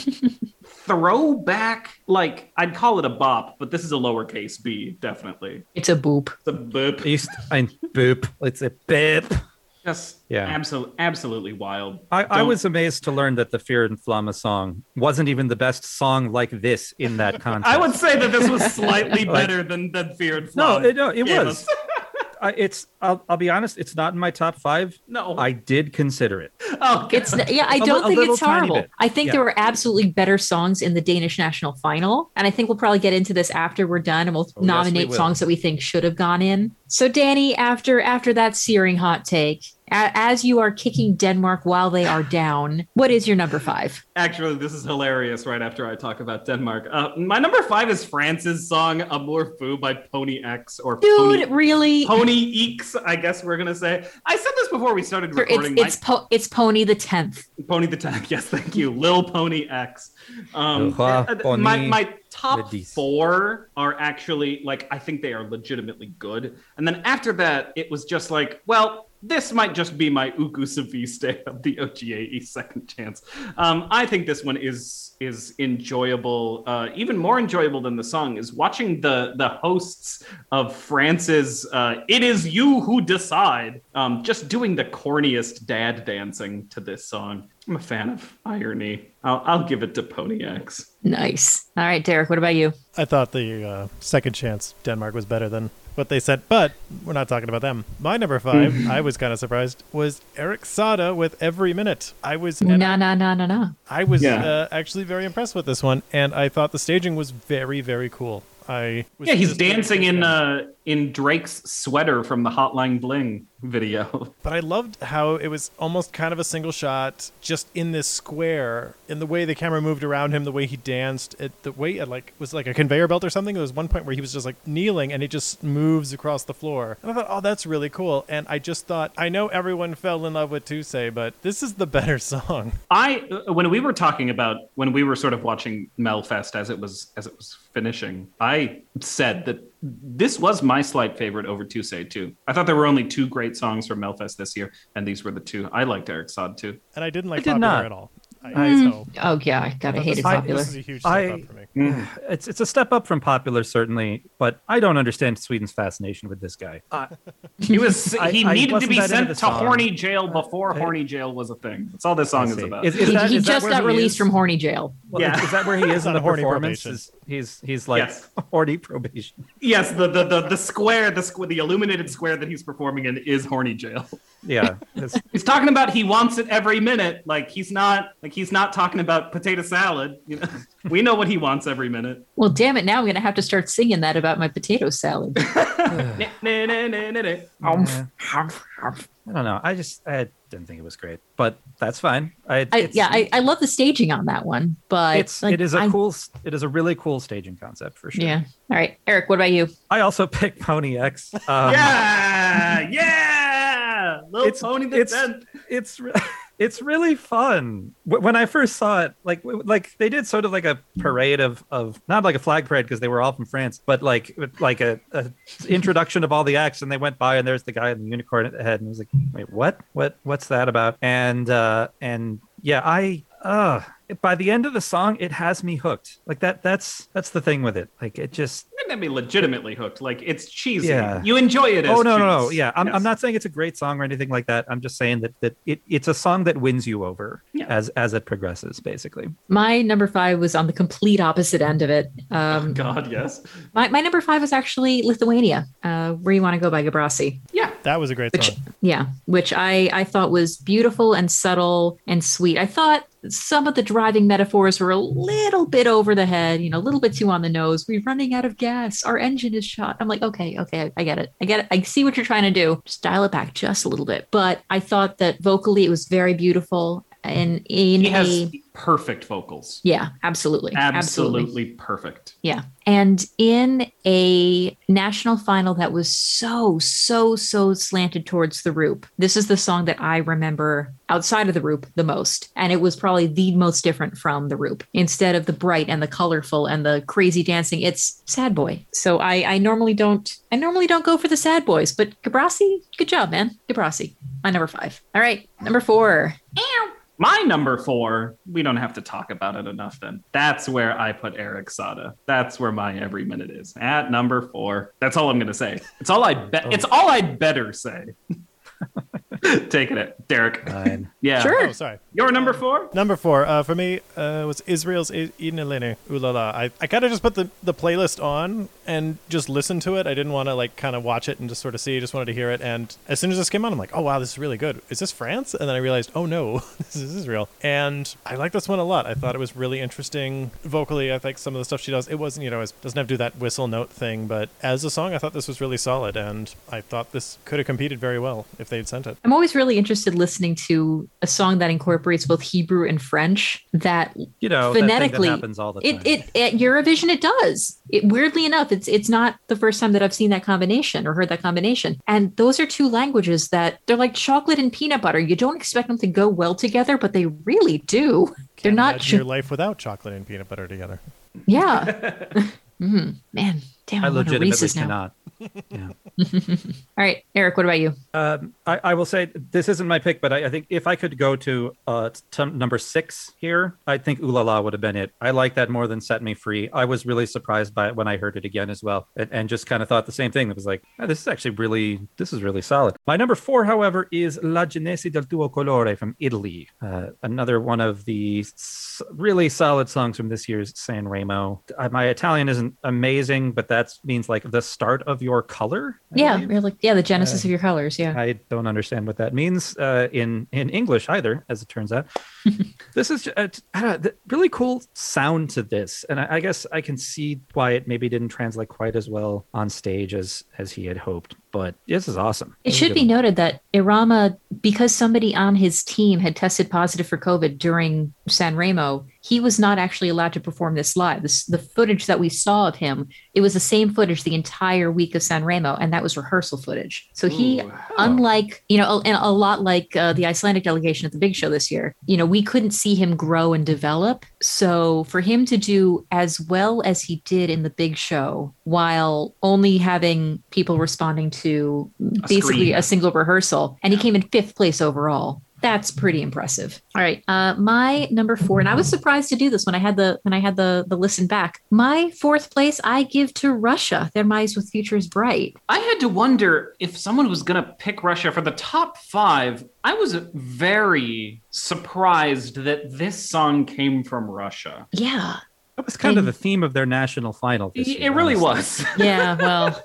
throwback, like I'd call it a bop, but this is a lowercase b, definitely. It's a boop. It's a boop. East, ein boop. It's a boop. Just yeah, absolutely, absolutely wild. I, I was amazed to learn that the Fear and Flamme song wasn't even the best song like this in that contest. I would say that this was slightly better than, than Fear and Flamme. No, it, no, it was. I, it's. I'll, I'll be honest. It's not in my top five. No, I did consider it. Oh, it's yeah. I don't a, think a it's horrible. bit. I think yeah. there were absolutely better songs in the Danish national final, and I think we'll probably get into this after we're done, and we'll oh, nominate yes, we songs that we think should have gone in. So, Danny, after after that searing hot take, as you are kicking Denmark while they are down, what is your number five? Actually, this is hilarious right after I talk about Denmark. Uh, my number five is France's song Amour Fou by Pony X. Or Dude, Pony, really? Pony X, I guess we're going to say. I said this before we started recording. It's, it's, po- it's Pony the tenth. Pony the tenth, yes, thank you. Lil Pony X. Um, uh, uh, my, my top Ladies. four are actually, like, I think they are legitimately good. And then after that, it was just like, well, this might just be my Uku Saviste of the O G A E second chance. Um, I think this one is is enjoyable. Uh, even more enjoyable than the song is watching the the hosts of France's uh, "It Is You Who Decide" um, just doing the corniest dad dancing to this song. I'm a fan of irony. I'll, I'll give it to Pony X. Nice. All right, Derek, what about you? I thought the uh, second chance Denmark was better than what they said, but we're not talking about them. My number five, I was kind of surprised, was Eric Sada with Every Minute. I was no, no, no, no, no. I was Yeah. uh, actually very impressed with this one, and I thought the staging was very, very cool. I was Yeah, he's just- dancing in uh, in Drake's sweater from the Hotline Bling video. But I loved how it was almost kind of a single shot, just in this square, in the way the camera moved around him, the way he danced, it, the way it like was like a conveyor belt or something. There was one point where he was just like kneeling, and it just moves across the floor. And I thought, oh, that's really cool. And I just thought, I know everyone fell in love with Tuesday, but this is the better song. I uh, when we were talking about when we were sort of watching Melfest as it was as it was finishing, I said that this was my slight favorite over Tuesday too. I thought there were only two great songs from Melfest this year, and these were the two. I liked Eric Sod too. And I didn't like I did Popular not. at all. I, Mm. so, Oh, yeah, I gotta but hate this, it I- popular. this is a huge step I- up for me. It's it's a step up from Popular, certainly, but I don't understand Sweden's fascination with this guy. Uh, He was I- he I needed to wasn't be that into sent the to song. horny jail before I- horny jail was a thing. That's all this song I is see. about. Is, is he that, he is that just where got he released is? from horny jail. Well, Yeah. is, is that where he is in On the horny performance? probation. Is, he's he's like Yes. horny probation. Yes, the the the, the square, the squ- the illuminated square that he's performing in is horny jail. Yeah, it's- He's talking about he wants it every minute. Like he's not like he's not talking about potato salad. You know, we know what he wants every minute. Well, damn it, now I'm going to have to start singing that about my potato salad. Nah, nah, nah, nah, nah, nah. Yeah. I don't know. I just I didn't think it was great, but that's fine. I, I, it's, yeah, I, I love the staging on that one, but it's like, it is a I- cool it is a really cool staging concept for sure. Yeah. All right, Eric, what about you? I also picked Pony X. Um, Yeah, yeah, little It's- Pony the it's- tenth. it's re- it's really fun. Wh- When I first saw it, like w- like they did sort of like a parade of of not like a flag parade because they were all from France, but like like a, a introduction of all the acts, and they went by and there's the guy in the unicorn at the head, and I was like, wait, what? What? What's that about? And uh, and yeah, I uh by the end of the song, it has me hooked. Like that. That's that's the thing with it. Like it just. I mean, legitimately hooked. Like it's cheesy. Yeah. You enjoy it. As Oh no, no, no! cheese. Yeah, I'm, Yes. I'm not saying it's a great song or anything like that. I'm just saying that that it, it's a song that wins you over Yeah. as as it progresses, basically. My number five was on the complete opposite end of it. Um, God, yes. my, my number five was actually Lithuania, uh, Where You Want to Go by Gabrasi. Yeah. That was a great Which, song. yeah, which I, I thought was beautiful and subtle and sweet. I thought some of the driving metaphors were a little bit over the head, you know, a little bit too on the nose. We're running out of gas. Our engine is shot. I'm like, okay, okay, I get it. I get it. I see what you're trying to do. Just dial it back just a little bit. But I thought that vocally it was very beautiful. And in He has a perfect vocals. yeah, absolutely, Absolutely, absolutely. perfect. Yeah. And in a national final that was so, so, so slanted towards the Roop, this is the song that I remember outside of the Roop the most. And it was probably the most different from the Roop. Instead of the bright and the colorful and the crazy dancing, it's Sad Boy. So I, I normally don't I normally don't go for the sad boys, but Gabrasi, good job, man. Gabrasi, my number five. All right, number four. Ow. My number four, we don't have to talk about it enough then. That's where I put Eric Sada. That's where my every minute is. At number four. That's all I'm going to say. It's all I bet. Oh. It's all I'd better say. Taking it. Derek. Fine. Yeah. Sure. Oh, sorry. Your number four? Number four uh, for me uh, was Israel's Ineline Ulala. I, I kind of just put the, the playlist on and just listened to it. I didn't want to like kind of watch it and just sort of see. I just wanted to hear it. And as soon as this came on, I'm like, oh, wow, this is really good. Is this France? And then I realized, oh, no, this is Israel. And I like this one a lot. I thought it was really interesting vocally. I think some of the stuff she does, it wasn't, you know, it doesn't have to do that whistle note thing. But as a song, I thought this was really solid. And I thought this could have competed very well if they'd sent it. I'm always really interested listening to a song that incorporates both Hebrew and French that You know, phonetically that thing that happens all the time. it, it at Eurovision it does. It weirdly enough, it's it's not the first time that I've seen that combination or heard that combination. And those are two languages that they're like chocolate and peanut butter. You don't expect them to go well together, but they really do. They're Can't not imagine ch- your life without chocolate and peanut butter together. Yeah. mm, man, damn, I I want a legitimately Reese's now. cannot. Yeah. All right, Eric, what about you? Um, I, I will say this isn't my pick, but I, I think if I could go to uh, t- number six here, I think Ooh La La would have been it. I like that more than Set Me Free. I was really surprised by it when I heard it again as well, and, and just kind of thought the same thing. It was like, oh, this is actually really, this is really solid. My number four, however, is La Genesi del tuo colore from Italy. Uh, another one of the s- really solid songs from this year's Sanremo. Uh, my Italian isn't amazing, but that means like the start of your color. I Yeah, believe. you're like yeah, the genesis Uh, of your colors. Yeah. I don't understand what that means uh, in in English either, as it turns out. This is a, I don't know, the really cool sound to this, and I, I guess I can see why it maybe didn't translate quite as well on stage as as he had hoped. But this is awesome. It This is a should good be one. noted that Irama, because somebody on his team had tested positive for COVID during Sanremo, he was not actually allowed to perform this live. This, the footage that we saw of him, it was the same footage the entire week of Sanremo, and that was rehearsal footage. So he, Ooh. unlike, you know, and a lot like uh, the Icelandic delegation at the big show this year, you know, we couldn't see him grow and develop. So for him to do as well as he did in the big show, while only having people responding to basically screen. a single rehearsal, and he came in fifth place overall. That's pretty impressive. All right, uh, my number four, and I was surprised to do this when I had the when I had the the listen back. My fourth place, I give to Russia. Their Eyes with Futures Bright. I had to wonder if someone was going to pick Russia for the top five. I was very surprised that this song came from Russia. Yeah, That was kind of And- the theme of their national final. This It year, really honestly. was. yeah. Well,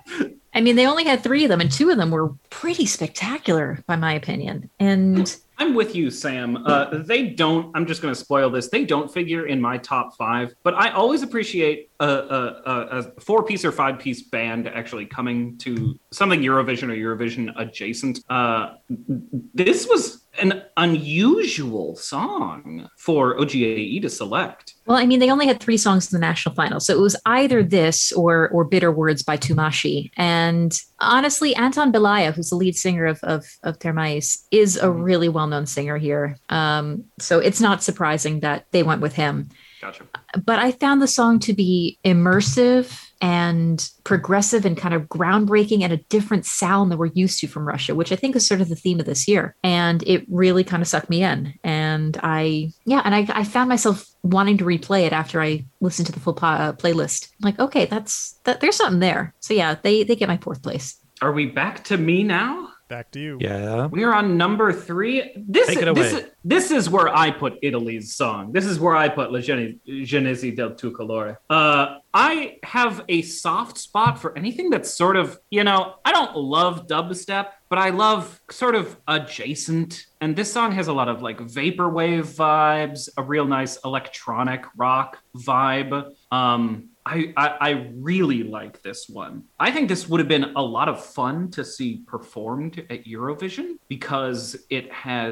I mean, they only had three of them, and two of them were pretty spectacular, by my opinion. And I'm with you, Sam. Uh, they don't, I'm just going to spoil this. They don't figure in my top five, but I always appreciate a, a, a, a four piece or five piece band actually coming to something Eurovision or Eurovision adjacent. Uh, this was an unusual song for O G A E to select. well, I mean, they only had three songs in the national final, so it was either this or or Bitter Words by Tumashi. And honestly, Anton Belaya, who's the lead singer of of, of Termais, is a really well known singer here. Um, so it's not surprising that they went with him. Gotcha. But I found the song to be immersive and progressive and kind of groundbreaking and a different sound that we're used to from Russia, which I think is sort of the theme of this year. And it really kind of sucked me in. And I, yeah, and I, I found myself wanting to replay it after I listened to the full po- uh, playlist. I'm like, okay, that's that. There's something there. So yeah, they they get my fourth place. Are we back to me now? Back to you. Yeah. We are on number three. This, Take it this, away. is, this is where I put Italy's song. This is where I put La Gene- Genesi del tuo colore. Uh, I have a soft spot for anything that's sort of, you know, I don't love dubstep, but I love sort of adjacent. And this song has a lot of like vaporwave vibes, a real nice electronic rock vibe. Um, I, I, I really like this one. I think this would have been a lot of fun to see performed at Eurovision because it has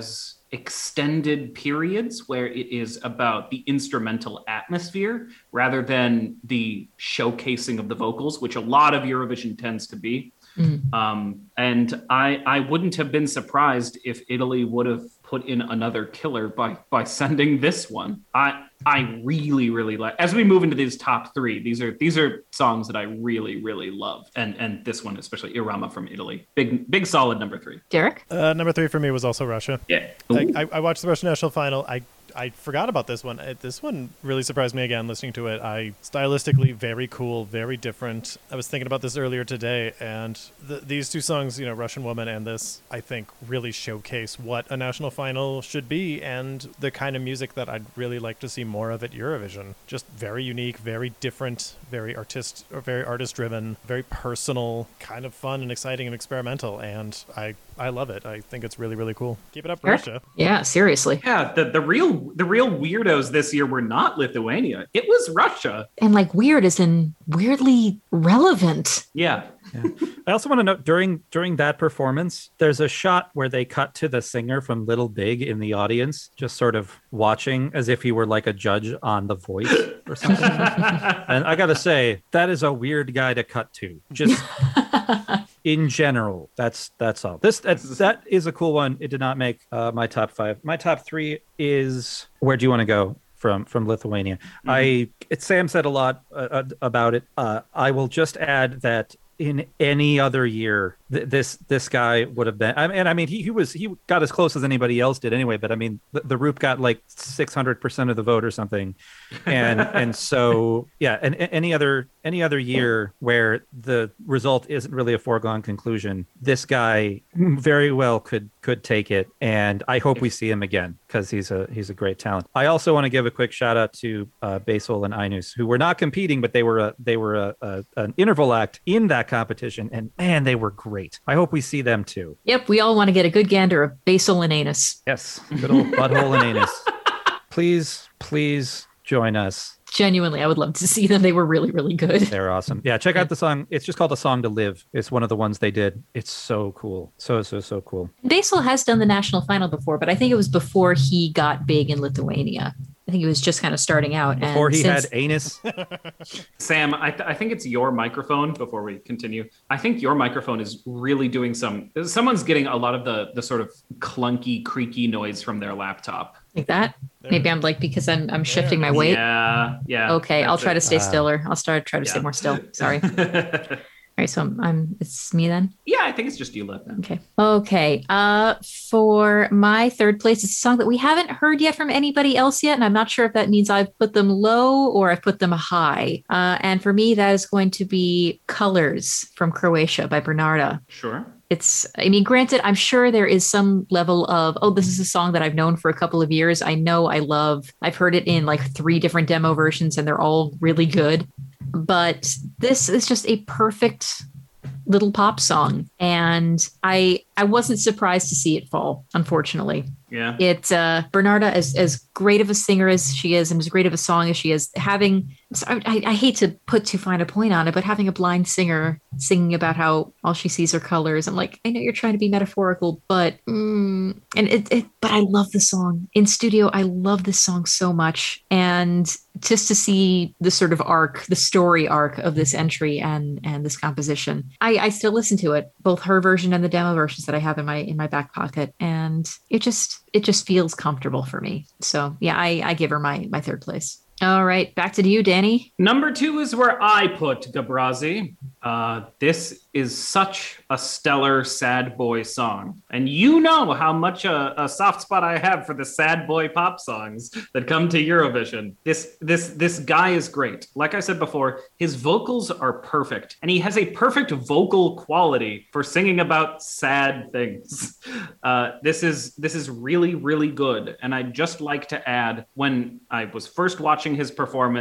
extended periods where it is about the instrumental atmosphere rather than the showcasing of the vocals, which a lot of Eurovision tends to be. Mm. Um, and I, I wouldn't have been surprised if Italy would have put in another killer by by sending this one. I I really really like. As we move into these top three, these are these are songs that I really really love, and and this one especially, Irama from Italy, big big solid number three. Derek, uh, number three for me was also Russia. Yeah, I, I, I watched the Russian national final. I. I forgot about this one. It, this one really surprised me again listening to it. I stylistically very cool, very different. I was thinking about this earlier today, and the, these two songs, you know, Russian Woman and this, I think really showcase what a national final should be and the kind of music that I'd really like to see more of at Eurovision. Just very unique, very different, very artist or very artist driven, very personal, kind of fun and exciting and experimental. And I I love it. I think it's really, really cool. Keep it up, Eric? Russia. Yeah, seriously. Yeah, the, the real the real weirdos this year were not Lithuania. It was Russia. And like weird as in weirdly relevant. Yeah. Yeah. I also want to note during during that performance, there's a shot where they cut to the singer from Little Big in the audience, just sort of watching as if he were like a judge on The Voice or something. And I gotta say, that is a weird guy to cut to. Just in general, that's that's all. This that, that is a cool one. It did not make uh, my top five. My top three is Where Do You Want to Go? From from Lithuania. Mm-hmm. I it, Sam said a lot uh, about it. Uh, I will just add that in any other year, th- this this guy would have been. I mean, I mean, he, he was he got as close as anybody else did anyway. But I mean, the, the Roop got like six hundred percent of the vote or something, and and so yeah. And, and any other any other year where the result isn't really a foregone conclusion, this guy very well could could take it. And I hope we see him again because he's a he's a great talent. I also want to give a quick shout out to uh, Basil and Ainus, who were not competing, but they were a they were a, a an interval act in that competition, and man, they were great. I hope we see them too. Yep, we all want to get a good gander of Basil and Anus. Yes, good old butthole and Anus. Please, please join us. Genuinely, I would love to see them. They were really, really good. They're awesome. Yeah, check out the song. It's just called A Song to Live. It's one of the ones they did. It's so cool. So, so, so cool. Basil has done the national final before, but I think it was before he got big in Lithuania. I think he was just kind of starting out. Before and he since... had anus. Sam, I, th- I think it's your microphone before we continue. I think your microphone is really doing some, someone's getting a lot of the, the sort of clunky, creaky noise from their laptop. Like that? There. Maybe I'm like, because I'm I'm shifting my weight. Yeah, yeah. Okay, I'll try it. to stay Uh, stiller. I'll start try to yeah. stay more still. Sorry. All right, so I'm, I'm it's me then. Yeah, I think it's just you, Liv. Okay. Okay. Uh, for my third place, it's a song that we haven't heard yet from anybody else yet, and I'm not sure if that means I've put them low or I've put them high. Uh, and for me, that is going to be "Colors" from Croatia by Bernarda. Sure. It's, I mean, granted, I'm sure there is some level of, oh, this is a song that I've known for a couple of years. I know I love, I've heard it in like three different demo versions and they're all really good. But this is just a perfect little pop song. And I I wasn't surprised to see it fall, unfortunately. Yeah. It, uh, Bernarda, as, as great of a singer as she is and as great of a song as she is, having, I, I hate to put too fine a point on it, but having a blind singer singing about how all she sees are colors. I'm like, I know you're trying to be metaphorical, but, mm, and it, it, but I love the song. In studio, I love this song so much. And just to see the sort of arc, the story arc of this entry and, and this composition, I, I still listen to it, both her version and the demo versions that I have in my, in my back pocket. And it just, it just feels comfortable for me. So yeah, I, I give her my, my third place. All right, back to you, Danny. Number two is where I put Gabrazi. Uh, this is such a stellar sad boy song. And you know how much a, a soft spot I have for the sad boy pop songs that come to Eurovision. This, this, this guy is great. Like I said before, his vocals are perfect. And he has a perfect vocal quality for singing about sad things. Uh, this is, this is really, really good. And I'd just like to add, when I was first watching his performance,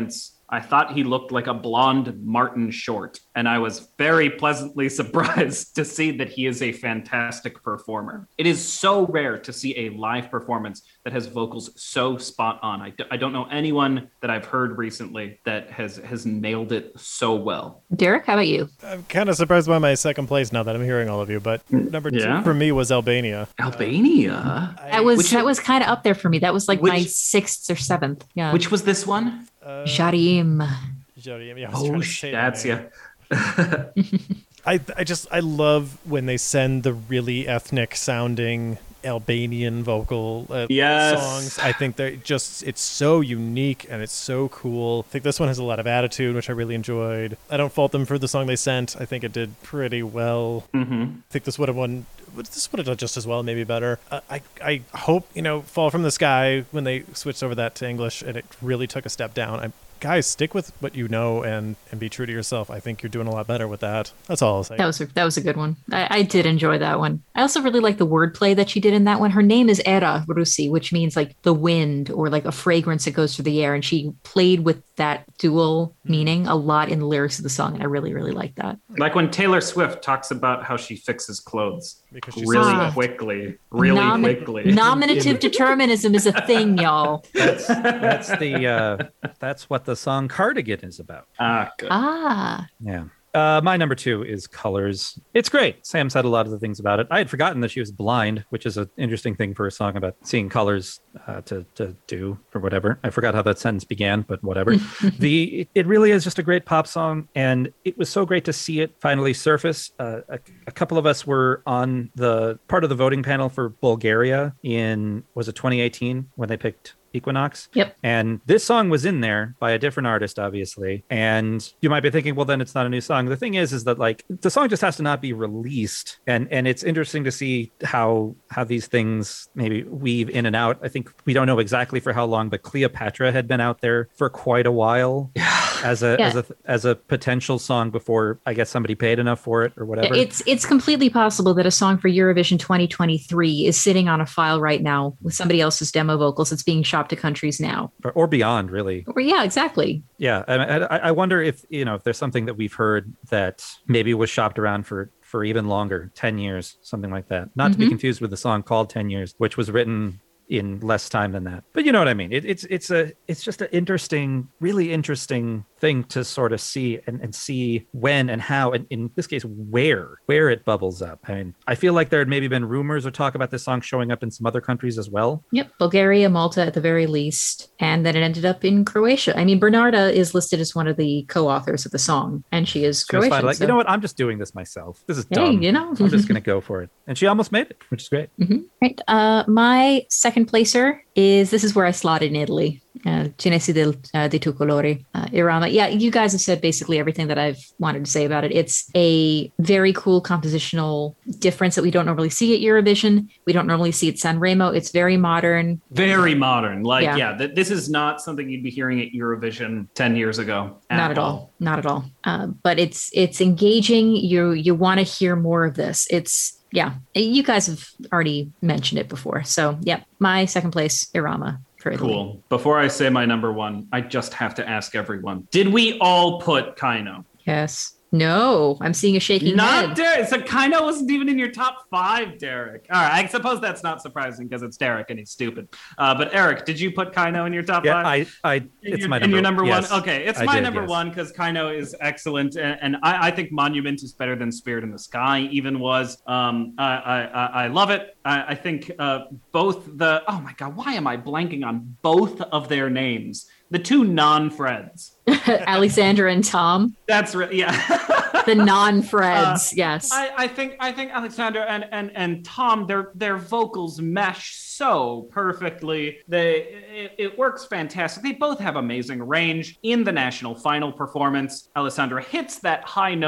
I thought he looked like a blonde Martin Short, and I was very pleasantly surprised to see that he is a fantastic performer. It is so rare to see a live performance that has vocals so spot on. I, d- I don't know anyone that I've heard recently that has, has nailed it so well. Derek, how about you? I'm kind of surprised by my second place now that I'm hearing all of you, but number Yeah? two for me was Albania. Albania? I- That was Which that is- was kind of up there for me. That was like my Which- sixth or seventh. Yeah. Which was this one? uh, Jarim. Jody, yeah, I was Oh, trying to say that that's name. yeah. I I just I love when they send the really ethnic sounding Albanian vocal uh, Yes. songs. I think they're just it's so unique and it's so cool. I think this one has a lot of attitude, which I really enjoyed. I don't fault them for the song they sent. I think it did pretty well. Mm-hmm. I think this would have won. This would have done just as well, maybe better. Uh, I I hope you know Fall from the Sky when they switched over that to English and it really took a step down. I, guys, stick with what you know and and be true to yourself. I think you're doing a lot better with that. That's all I'll say. That was a, that was a good one. I, I did enjoy that one. I also really like the wordplay that she did in that one. Her name is Era Rusi, which means like the wind or like a fragrance that goes through the air. And she played with that dual meaning a lot in the lyrics of the song. And I really, really like that. Like when Taylor Swift talks about how she fixes clothes Because she's really soft. quickly, really Nomi- quickly. Nominative determinism is a thing, y'all. That's that's the uh, that's what the song Cardigan is about. Ah, good. Ah, Yeah. Uh, my number two is Colors. It's great. Sam said a lot of the things about it. I had forgotten that she was blind, which is an interesting thing for a song about seeing colors uh, to to do or whatever. I forgot how that sentence began, but whatever. the it really is just a great pop song, and it was so great to see it finally surface. Uh, a, a couple of us were on the part of the voting panel for Bulgaria in was it twenty eighteen when they picked Equinox. Yep. And this song was in there by a different artist, obviously. And you might be thinking, well, then it's not a new song. The thing is, is that like the song just has to not be released. And and it's interesting to see how how these things maybe weave in and out. I think we don't know exactly for how long, but Cleopatra had been out there for quite a while as a Yeah. as a as a potential song before I guess somebody paid enough for it or whatever. it's it's completely possible that a song for Eurovision twenty twenty-three is sitting on a file right now with somebody else's demo vocals. It's being shopped to countries now. or, or beyond, really. Or yeah, exactly. Yeah, I, I, I wonder if you know if there's something that we've heard that maybe was shopped around for for even longer, ten years, something like that. Not to be Mhm. confused with the song called ten years, which was written in less time than that. But you know what I mean? It, it's it's a it's just an interesting, really interesting thing to sort of see and, and see when and how, and in this case, where, where it bubbles up. I mean, I feel like there had maybe been rumors or talk about this song showing up in some other countries as well. Yep, Bulgaria, Malta at the very least, and then it ended up in Croatia. I mean, Bernarda is listed as one of the co-authors of the song, and she is She was Croatian. finally like, so- you know what? I'm just doing this myself. This is Hey, dumb. you know. I'm just going to go for it. And she almost made it, which is great. Mhm. Right. Uh, my second placer is this is where I slotted in Italy. Uh, Cinesi del, uh, di tu colori, uh, Irama. Yeah, you guys have said basically everything that I've wanted to say about it. It's a very cool compositional difference that we don't normally see at Eurovision. We don't normally see at Sanremo. It's very modern. Very modern. Like, Yeah. yeah, th- this is not something you'd be hearing at Eurovision ten years ago. Not at all. Not at all. Uh, but it's it's engaging. You you want to hear more of this. It's yeah. You guys have already mentioned it before. So yeah, my second place, Irama. For Italy. Cool. Before I say my number one, I just have to ask everyone: did we all put Kaino? Yes. No, I'm seeing a shaking Not head. Derek. So Kaino wasn't even in your top five, Derek. All right. I suppose that's not surprising because it's Derek and he's stupid. Uh, but Eric, did you put Kaino in your top Yeah, five? I, I, In it's your, my in number, your number yes. one. Okay, it's I my did, number yes. one because Kaino is excellent, and, and I, I think Monument is better than Spirit in the Sky. Even was. Um, I, I I I love it. I, I think uh, both the. Oh my God, why am I blanking on both of their names? The two non-Freds. Alexandra and Tom, That's right. Yeah. the non-Freds. Uh, yes. I, I think I think Alexander and, and, and Tom, their their vocals mesh so perfectly. They it, it works fantastic. They both have amazing range. In the national final performance, Alessandra hits that high note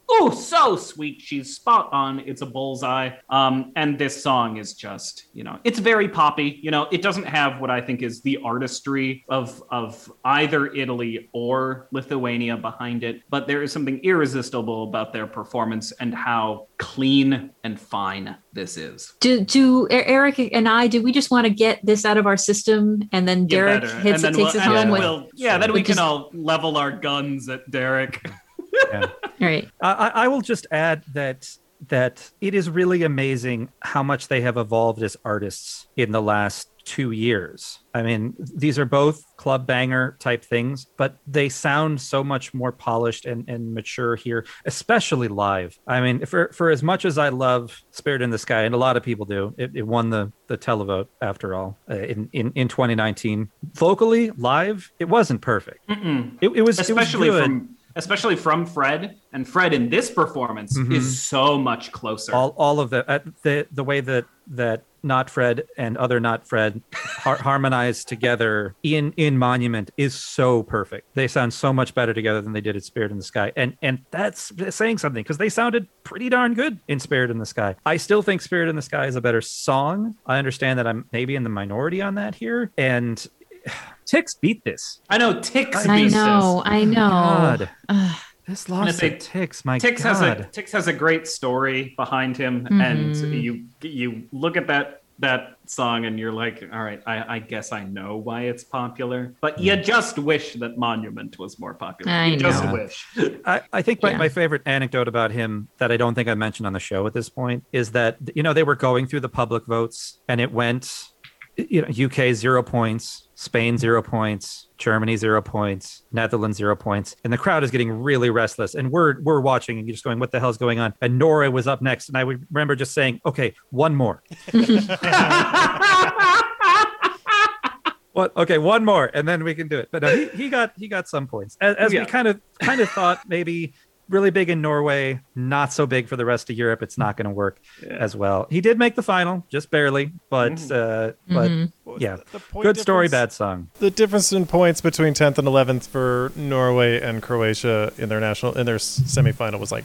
oh, so sweet. She's spot on. It's a bullseye. Um, and this song is just, you know, it's very poppy. You know, it doesn't have what I think is the artistry of of either Italy or Lithuania behind it, but there is something irresistible about their performance and how clean and fine this is. Do do E- Eric and I? Do we just want to get this out of our system, and then Get Derek better. hits And it, then takes we'll- us and on then with? we'll- yeah, then we with can just- all level our guns at Derek. Yeah. All right. I, I I will just add that that it is really amazing how much they have evolved as artists in the last two years. I mean, these are both club banger type things, but they sound so much more polished and, and mature here, especially live. I mean, for for as much as I love Spirit in the Sky, and a lot of people do, it, it won the, the televote after all uh, in, in, in twenty nineteen. Vocally, live, it wasn't perfect. Mm-mm. It, it was especially it was good. from especially from Fred, and Fred in this performance Mhm. is so much closer. all all of the uh, the the way that that Not Fred and other Not Fred har- harmonized together in in Monument is so perfect. They sound so much better together than they did at Spirit in the Sky, and and that's saying something because they sounded pretty darn good in Spirit in the Sky. I still think Spirit in the Sky is a better song. I understand that I'm maybe in the minority on that here, and Tix beat this. I know Tix I beats know. I know. God. Ugh. This gonna lost say, to Tix, my Tix God. has a Tix has a great story behind him, Mhm. and you you look at that that song and you're like, all right, I, I guess I know why it's popular, but you just wish that Monument was more popular. I you just know. wish. I, I think my, Yeah. my favorite anecdote about him that I don't think I mentioned on the show at this point is that, you know, they were going through the public votes and it went, you know, U K zero points, Spain zero points, Germany zero points, Netherlands zero points, and the crowd is getting really restless. And we're we're watching and you're just going, what the hell's going on? And Norway was up next, and I would remember just saying, okay, one more. What? Okay, one more, and then we can do it. But no, he, he got he got some points, as, as Yeah. we kind of kind of thought maybe. Really big in Norway, not so big for the rest of Europe. It's not going to work Yeah. as well. He did make the final, just barely, but Mhm. uh, but Mhm. yeah, The point good story, difference- bad song. The difference in points between tenth and eleventh for Norway and Croatia in their national in their s- semifinal was like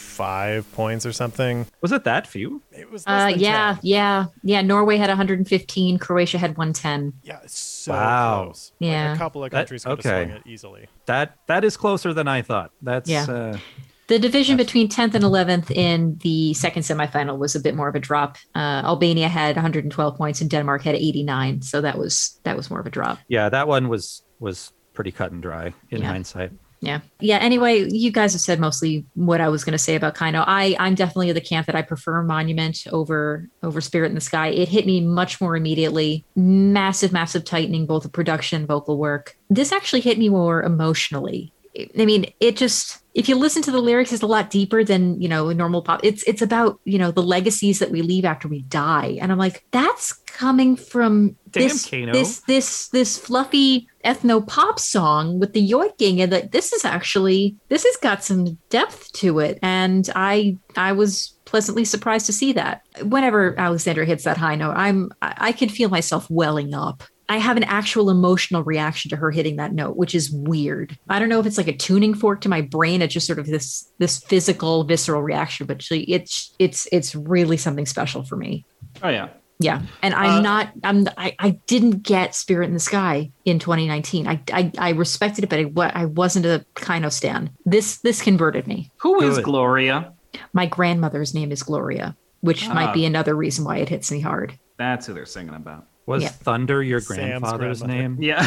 five points or something. Was it that few? It was less Uh, than yeah, ten. yeah, yeah. Norway had one hundred fifteen. Croatia had one ten. Yeah, it's so Wow. close. Like, Yeah. a couple of That- countries could have okay. swung it easily. That that is closer than I thought. That's Yeah. uh, The division That's- between tenth and eleventh in the second semifinal was a bit more of a drop. Uh, Albania had one hundred twelve points and Denmark had eighty-nine, so that was that was more of a drop. yeah, that one was was pretty cut and dry in Yeah. hindsight. Yeah. Yeah. Anyway, you guys have said mostly what I was going to say about Kaino. I, I'm definitely of the camp that I prefer Monument over over Spirit in the Sky. It hit me much more immediately. Massive, massive tightening, both the production, vocal work. This actually hit me more emotionally. I mean, it just, if you listen to the lyrics, it's a lot deeper than, you know, normal pop. It's it's about, you know, the legacies that we leave after we die. And I'm like, that's coming from Damn, this, Kano. this, this, this fluffy ethno pop song with the yoiking, and that this is actually, this has got some depth to it. And I, I was pleasantly surprised to see that. Whenever Alexandra hits that high note, I'm, I, I can feel myself welling up. I have an actual emotional reaction to her hitting that note, which is weird. I don't know if it's like a tuning fork to my brain. It's just sort of this this physical, visceral reaction, but she, it's it's it's really something special for me. Oh yeah. Yeah, and I'm Uh, not. I'm. I, I didn't get Spirit in the Sky in twenty nineteen. I I, I respected it, but I, wa- I wasn't a Kaino stan. This this converted me. Who is Good. Gloria? My grandmother's name is Gloria, which Ah. might be another reason why it hits me hard. That's who they're singing about. Was Yeah. Thunder your Sam's grandfather's grandmother. name? Yeah.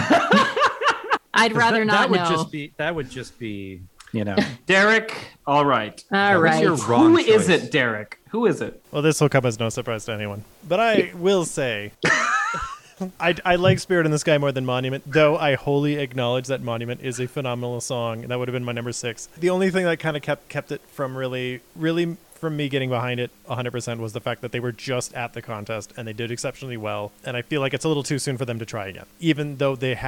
I'd 'Cause rather that, not that would know. just be that would just be you know Derek. All right. All that was right. your wrong Who is choice. it, Derek? Who is it? Well, this will come as no surprise to anyone. But I will say, I, I like Spirit in the Sky more than Monument, though I wholly acknowledge that Monument is a phenomenal song, and that would have been my number six. The only thing that kind of kept kept it from really, really from me getting behind it one hundred percent was the fact that they were just at the contest, and they did exceptionally well. And I feel like it's a little too soon for them to try again, even though they have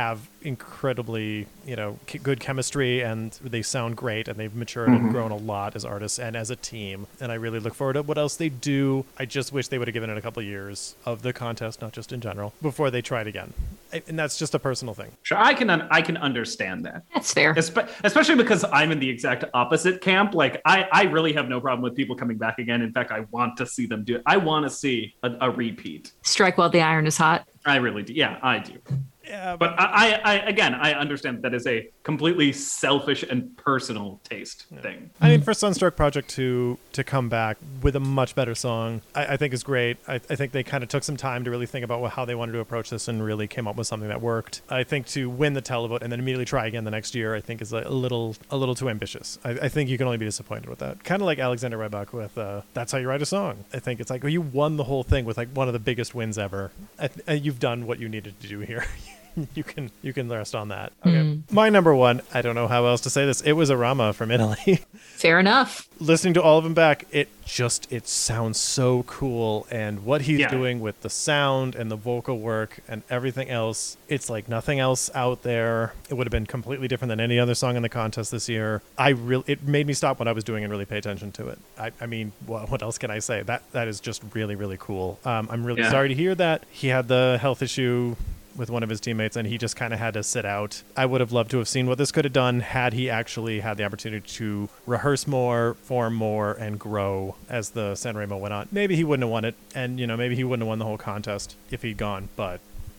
incredibly, you know, c- good chemistry, and they sound great, and they've matured Mm-hmm. and grown a lot as artists and as a team. And I really look forward to what else they do. I just wish they would have given it a couple of years of the contest, not just in general, before they tried again. I- And that's just a personal thing. Sure, I can un- I can understand that. That's fair. Espe- especially because I'm in the exact opposite camp. Like I, I really have no problem with people coming back again. In fact, I want to see them do it. I want to see a, a repeat. Strike while the iron is hot. I really do. Yeah, I do. Yeah, But I, I, I again, I understand that is a completely selfish and personal taste thing. I mean, for Sunstroke Project to to come back with a much better song, I, I think is great. I, I think they kind of took some time to really think about what, how they wanted to approach this and really came up with something that worked. I think to win the televote and then immediately try again the next year, I think is a, a little a little too ambitious. I, I think you can only be disappointed with that. Kind of like Alexander Rybak with uh, "That's How You Write a Song." I think it's like, well, you won the whole thing with like one of the biggest wins ever. I th- uh, you've done what you needed to do here. You can you can rest on that. Okay. Mm. My number one, I don't know how else to say this. It was Arama from Italy. Fair enough. Listening to all of them back, it just it sounds so cool, and what he's Yeah. doing with the sound and the vocal work and everything else, it's like nothing else out there. It would have been completely different than any other song in the contest this year. I really it made me stop what I was doing and really pay attention to it. I, I mean, what, what else can I say? That that is just really really cool. Um, I'm really Yeah. sorry to hear that he had the health issue with one of his teammates, and he just kind of had to sit out. I would have loved to have seen what this could have done had he actually had the opportunity to rehearse more, form more, and grow as the Sanremo went on. Maybe he wouldn't have won it, and you know, maybe he wouldn't have won the whole contest if he'd gone, but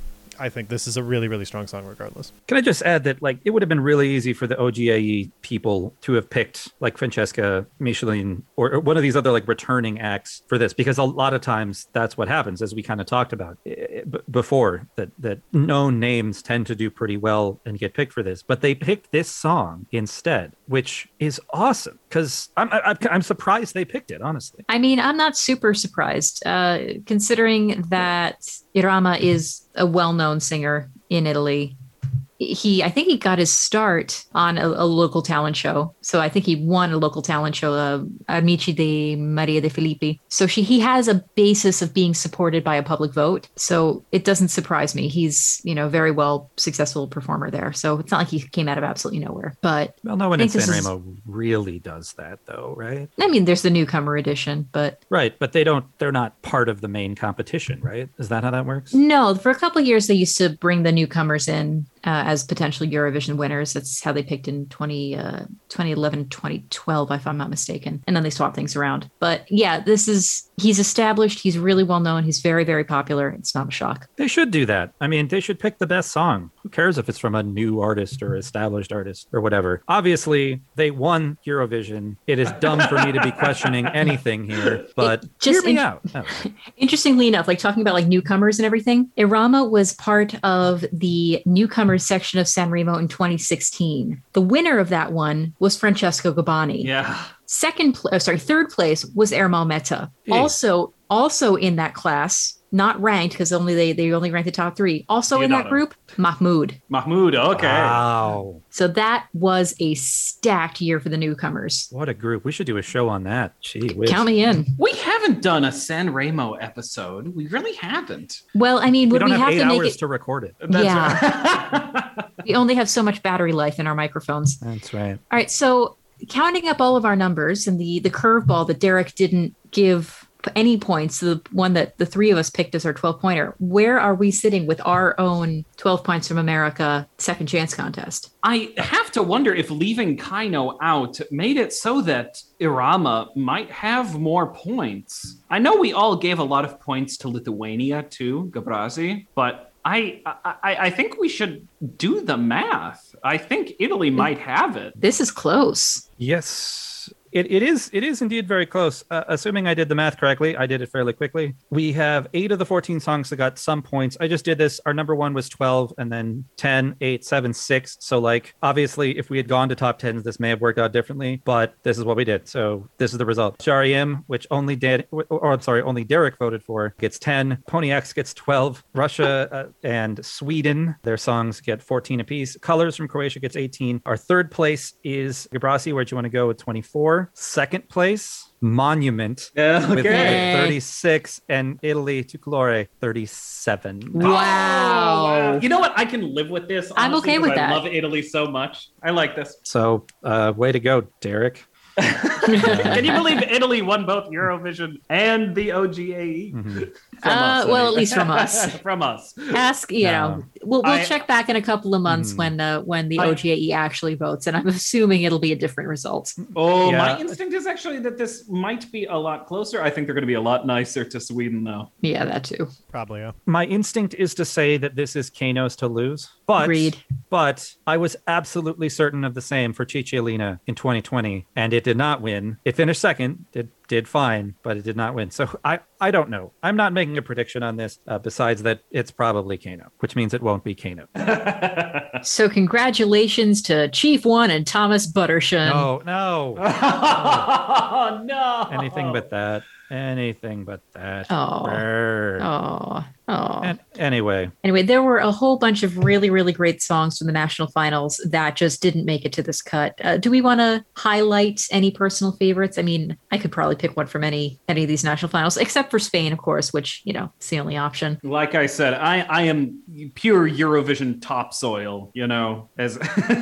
I think this is a really, really strong song regardless. Can I just add that, like, it would have been really easy for the O G A E people to have picked, like, Francesca, Micheline, or, or one of these other, like, returning acts for this, because a lot of times that's what happens, as we kind of talked about eh, b- before, that, that known names tend to do pretty well and get picked for this. But they picked this song instead, which is awesome, because I'm, I'm, I'm surprised they picked it, honestly. I mean, I'm not super surprised, uh, considering that Irama is a well-known singer in Italy. He, I think he got his start on a, a local talent show. So I think he won a local talent show, uh, Amici di Maria De Filippi. So she, he has a basis of being supported by a public vote. So it doesn't surprise me. He's, you know, very well successful performer there. So it's not like he came out of absolutely nowhere. But Well, no one I in think this is- Sanremo really does that, though, right? I mean, there's the newcomer edition, but Right, but they don't, they're not part of the main competition, right? Is that how that works? no, for a couple of years, they used to bring the newcomers in uh, as potential Eurovision winners. That's how they picked in twenty, uh, twenty eleven, twenty twelve, if I'm not mistaken. And then they swap things around. But yeah, this is, he's established. He's really well known. He's very, very popular. It's not a shock. They should do that. I mean, they should pick the best song. Who cares if it's from a new artist or established artist or whatever? Obviously, they won Eurovision. It is dumb for me to be questioning anything here, but It just hear me in- out. Oh. Interestingly enough, like talking about like newcomers and everything, Irama was part of the newcomers section of Sanremo in twenty sixteen. The winner of that one was Francesco Gabbani. Yeah. Second, pl- oh, sorry, third place was Ermal Meta. Hey. Also, also in that class, not ranked because only they they only ranked the top three. Also You in know that them. group, Mahmoud. Mahmoud, okay. Wow. So that was a stacked year for the newcomers. What a group. We should do a show on that. Gee whiz. Count me in. We haven't done a Sanremo episode. We really haven't. Well, I mean, We would don't we have have eight to make hours it? to record it. That's Yeah. right. We only have so much battery life in our microphones. That's right. All right, so counting up all of our numbers and the the curveball that Derek didn't give any points, the one that the three of us picked as our twelve pointer, where are we sitting with our own twelve points from America second chance contest? I have to wonder if leaving Kaino out made it so that Irama might have more points. I know we all gave a lot of points to Lithuania too, Gabrasi, but I, I I think we should do the math. I think Italy might have it. This is close. Yes. It, it is it is indeed very close. Uh, assuming I did the math correctly, I did it fairly quickly. We have eight of the fourteen songs that got some points. I just did this. Our number one was twelve, and then ten, eight, seven, six. So, like, obviously, if we had gone to top tens, this may have worked out differently, but this is what we did. So this is the result. Shariam, which only did, or, or I'm sorry, only Derek voted for, gets ten. Pony X gets twelve. Russia uh, and Sweden, their songs get fourteen apiece. Colors from Croatia gets eighteen. Our third place is Gabrasi. Where do you want to go with twenty-four? for second place, Monument Yeah, with okay. thirty-six, and Italy to Colore thirty-seven. Wow. Oh, wow. You know what? I can live with this. I'm honestly, okay with because I that. love Italy so much. I like this. So, uh, way to go, Derek. Can you believe Italy won both Eurovision and the O G A E? Mm-hmm. From Uh, us, well, I at mean. least from us. From us. Ask, you No. know, we'll, we'll I- check back in a couple of months Mhm. when uh, when the I- O G A E actually votes, and I'm assuming it'll be a different result. Oh, Yeah. my instinct is actually that this might be a lot closer. I think they're going to be a lot nicer to Sweden, though. Yeah, that too. Probably, yeah. My instinct is to say that this is Kano's to lose, but Agreed. but I was absolutely certain of the same for Cicciolina in twenty twenty, and it did not win. It finished second, did did fine, but it did not win. So I I don't know. I'm not making a prediction on this. Uh, besides that, it's probably Kano, which means it won't be Kano. So congratulations to Chief One and Thomas Buttershan. No, no, Oh, no. anything but that. Anything but that. Oh. Brr. Oh, oh. And anyway, Anyway, there were a whole bunch of really, really great songs from the national finals that just didn't make it to this cut. Uh, do we want to highlight any personal favorites? I mean, I could probably pick one from any any of these national finals, except for Spain, of course, which, you know, it's the only option. Like I said, I, I am pure Eurovision topsoil, you know, as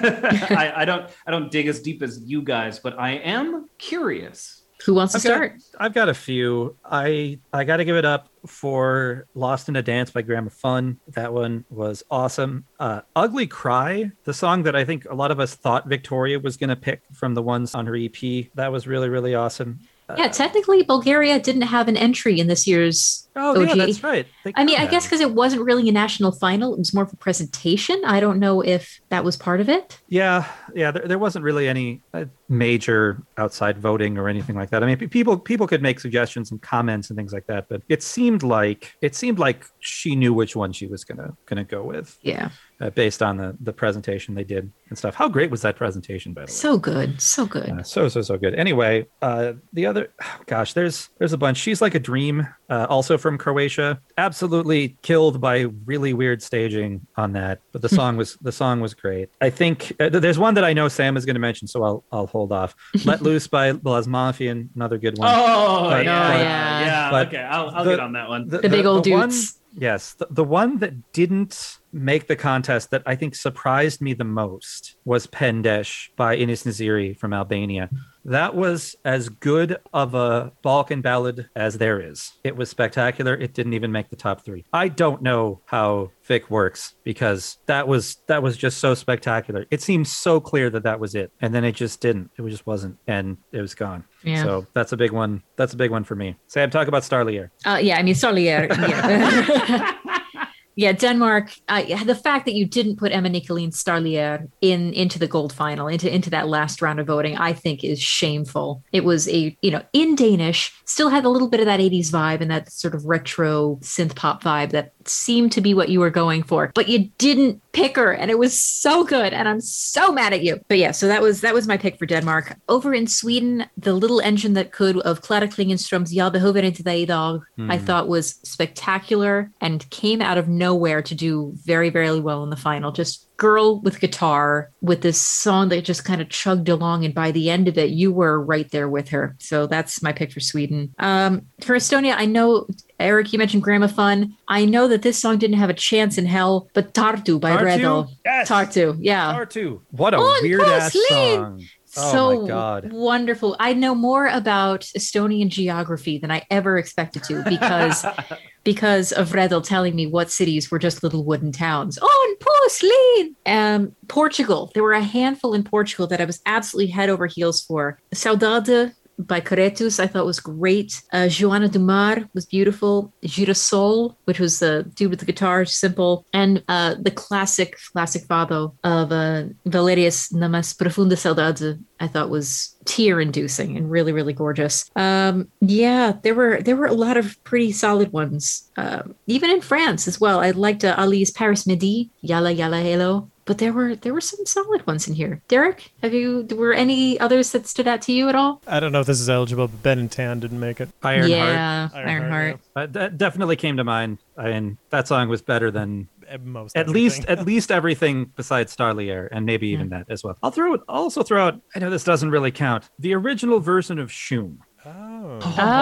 I, I don't I don't dig as deep as you guys, but I am curious. Who wants to I've got, start? I've got a few. I I got to give it up for Lost in a Dance by Grammar Fun. That one was awesome. Uh, Ugly Cry, the song that I think a lot of us thought Victoria was going to pick from the ones on her E P. That was really, really awesome. Yeah, technically, Bulgaria didn't have an entry in this year's Oh, O G yeah, A E. that's right. They I mean, could I guess have. because it wasn't really a national final, it was more of a presentation. I don't know if that was part of it. Yeah, yeah. There, there wasn't really any uh, major outside voting or anything like that. I mean, pe- people people could make suggestions and comments and things like that, but it seemed like it seemed like she knew which one she was gonna gonna go with Yeah. uh, based on the the presentation they did and stuff. How great was that presentation, by the way? So good. So good. Uh, so so so good. Anyway, uh, the other, oh, gosh, there's there's a bunch. She's Like a Dream, uh, also from Croatia. Absolutely killed by really weird staging on that, but the song was the song was great. I think uh, th- there's one that I know Sam is going to mention, so I'll I'll hold off. Let Loose by Blazmafian, another good one. Oh, But- yeah, but- yeah, yeah. but Okay, I'll, I'll the- get on that one. The big old one- dudes. Yes, the, the one that didn't make the contest that I think surprised me the most was Pendesh by Enis Naziri from Albania. That was as good of a Balkan ballad as there is. It was spectacular. It didn't even make the top three. I don't know how Vic works because that was that was just so spectacular. It seemed so clear that that was it, and then it just didn't. It just wasn't, and it was gone. Yeah. So that's a big one. That's a big one for me. Sam, talk about Starlier. Uh, yeah, I mean, Solier. Yeah. Yeah, Denmark. Uh, the fact that you didn't put Emma Nicolene Starlier in into the gold final, into into that last round of voting, I think is shameful. It was a you know in Danish, still had a little bit of that eighties vibe and that sort of retro synth pop vibe that seemed to be what you were going for, but you didn't pick her, and it was so good, and I'm so mad at you. But yeah, so that was that was my pick for Denmark. Over in Sweden, the little engine that could of Clara Klingenström's Jag behöver inte dig idag, I thought was spectacular and came out of nowhere to do very, very well in the final. Just girl with guitar with this song that just kind of chugged along, and by the end of it, you were right there with her. So that's my pick for Sweden. Um, for Estonia, I know, Eric, you mentioned Gramophone. I know that this song didn't have a chance in hell, but Tartu by Tartu? Redel. Yes. Tartu, yeah. Tartu. What a On weird ass porcelain. song. Oh So my God. wonderful. I know more about Estonian geography than I ever expected to because because of Redel telling me what cities were just little wooden towns. On porcelain! Um, Portugal. There were a handful in Portugal that I was absolutely head over heels for. Saudade by Caretus, I thought was great. Uh, Joana do Mar was beautiful. Girasol, which was the dude with the guitar, simple. And uh, the classic, classic fado of uh, Valerius Na Mais Profunda Saudade, I thought was tear-inducing and really, really gorgeous. Um, yeah, there were there were a lot of pretty solid ones. Um, even in France as well. I liked uh, Ali's Paris Midi, Yalla Yalla Hello. But there were there were some solid ones in here. Derek, have you were any others that stood out to you at all? I don't know if this is eligible, but Ben and Tan didn't make it. Ironheart. yeah, Ironheart, Ironheart. Uh, that definitely came to mind. I mean, that song was better than at most. At everything. least, at least everything besides Starlier, and maybe even that as well. I'll throw it. I'll also throw out. I know this doesn't really count. The original version of Shum. Oh.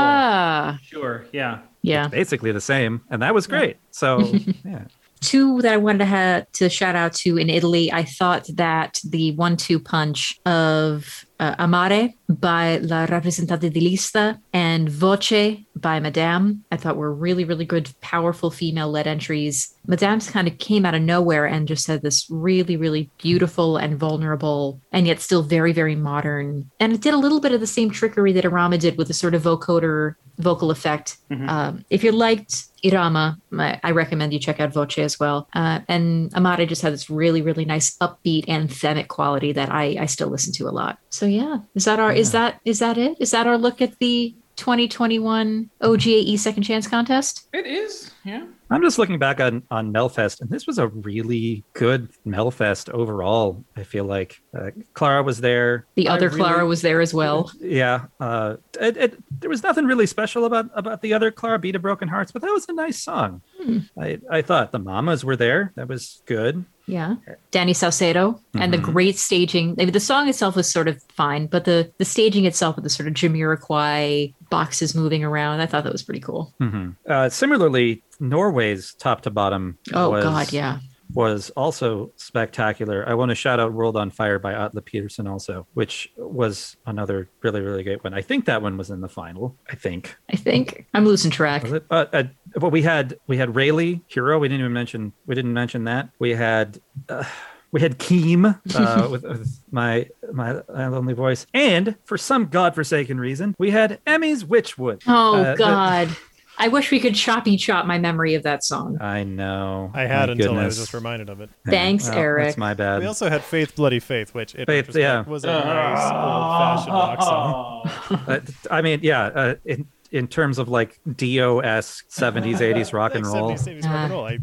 Ah, Sure. Yeah. yeah. Basically the same, and that was great. So yeah. Two that I wanted to have to shout out to in Italy. I thought that the one-two punch of uh, Amare by La Rappresentante di Lista and Voce by Madame, I thought were really, really good, powerful female-led entries. Madame's kind of came out of nowhere and just had this really, really beautiful and vulnerable, and yet still very, very modern. And it did a little bit of the same trickery that Irama did with the sort of vocoder vocal effect. Mm-hmm. Um, if you liked Irama, I, I recommend you check out Voce as well. Uh, and Amare just had this really, really nice upbeat anthemic quality that I, I still listen to a lot. So yeah, is that our, yeah. is that, is that it? Is that our look at the twenty twenty-one O G A E Second Chance Contest? It is, yeah. I'm just looking back on, on Melfest, and this was a really good Melfest overall, I feel like. Uh, Clara was there. The other really, Clara was there as well. Yeah. Uh, it, it, there was nothing really special about, about the other Clara, Beat of Broken Hearts, but that was a nice song. Hmm. I, I thought the Mamas were there. That was good. Yeah. Danny Saucedo mm-hmm. and the great staging. I mean, the song itself was sort of fine, but the, the staging itself with the sort of Jamiroquai boxes moving around, I thought that was pretty cool. Mm-hmm. Uh, similarly, Norway's top to bottom oh was, God, yeah. was also spectacular. I want to shout out World on Fire by Atle Peterson also, which was another really, really great one. I think that one was in the final. I think. I think. I'm losing track. Was it? Uh, uh, but we had we had Rayleigh, Hero. We didn't even mention we didn't mention that. We had uh, we had Keem uh, with, with my, my my lonely voice, and for some godforsaken reason, we had Emmy's Witchwood. Oh uh, God. The, I wish we could choppy chop my memory of that song. I know. I had my until goodness. I was just reminded of it. Thanks, well, Eric. That's my bad. We also had Faith, Bloody Faith, which it Faith, yeah. was a nice old-fashioned rock song. uh, I mean, yeah. Uh, in in terms of like Dio-esque seventies, eighties rock and roll, seventies, eighties rock and roll. I,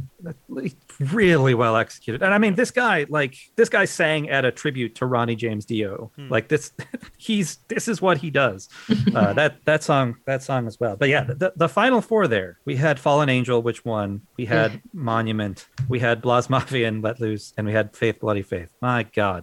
really well executed. And I mean, this guy, like this guy sang at a tribute to Ronnie James Dio. Hmm. Like this, he's this is what he does. Uh, that that song, that song as well. But yeah, the, the final four there, we had Fallen Angel, which won. We had Monument. We had Blas Mafia and Let Loose, and we had Faith, Bloody Faith. My God,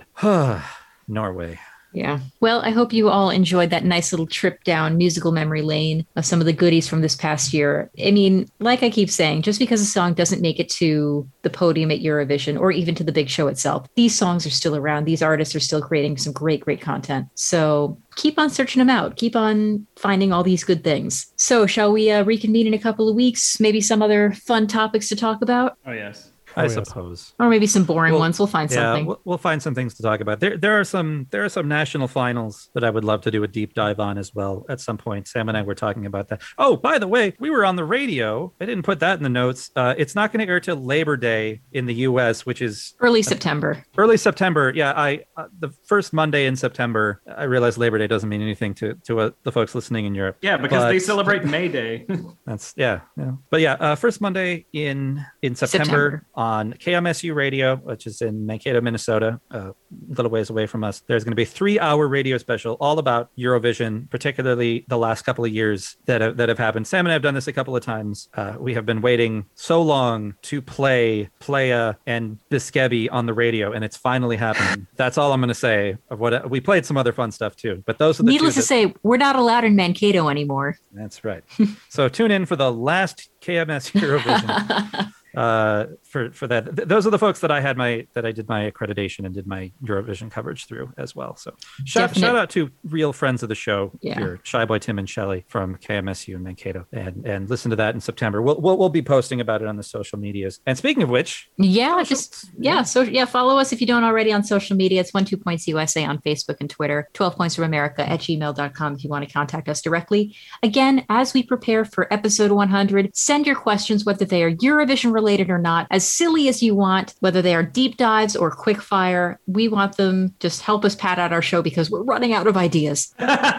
Norway. Yeah. Well, I hope you all enjoyed that nice little trip down musical memory lane of some of the goodies from this past year. I mean, like I keep saying, just because a song doesn't make it to the podium at Eurovision or even to the big show itself, these songs are still around. These artists are still creating some great, great content. So keep on searching them out. Keep on finding all these good things. So shall we uh, reconvene in a couple of weeks? Maybe some other fun topics to talk about? Oh, yes. I oh, suppose, yes. Or maybe some boring we'll, ones. We'll find yeah, something. We'll, we'll find some things to talk about. There, there are some, there are some national finals that I would love to do a deep dive on as well at some point. Sam and I were talking about that. Oh, by the way, we were on the radio. I didn't put that in the notes. Uh, it's not going to air till Labor Day in the U S, which is early September. Uh, early September. Yeah, I uh, the first Monday in September. I realize Labor Day doesn't mean anything to to uh, the folks listening in Europe. Yeah, because but, they celebrate May Day. That's yeah, yeah. But yeah, uh, first Monday in in September, September. on K M S U Radio, which is in Mankato, Minnesota, a little ways away from us. There's going to be a three-hour radio special all about Eurovision, particularly the last couple of years that have, that have happened. Sam and I have done this a couple of times. Uh, we have been waiting so long to play Playa and Biskebi on the radio, and it's finally happening. That's all I'm going to say. Of what we played some other fun stuff too, but those are the needless two to that, say, we're not allowed in Mankato anymore. That's right. So tune in for the last K M S Eurovision. Uh, for for that, Th- those are the folks that I had my that I did my accreditation and did my Eurovision coverage through as well. So shout, shout out to real friends of the show yeah. here, Shy Boy Tim and Shelley from K M S U and Mankato, and and listen to that in September. We'll we'll, we'll be posting about it on the social medias. And speaking of which, yeah, just yeah, so yeah, follow us if you don't already on social media. It's one two points U S A on Facebook and Twitter. twelve points from America at gmail dot com if you want to contact us directly. Again, as we prepare for episode one hundred, send your questions, whether they are Eurovision related or not, as silly as you want, whether they are deep dives or quick fire. We want them. Just help us pad out our show because we're running out of ideas.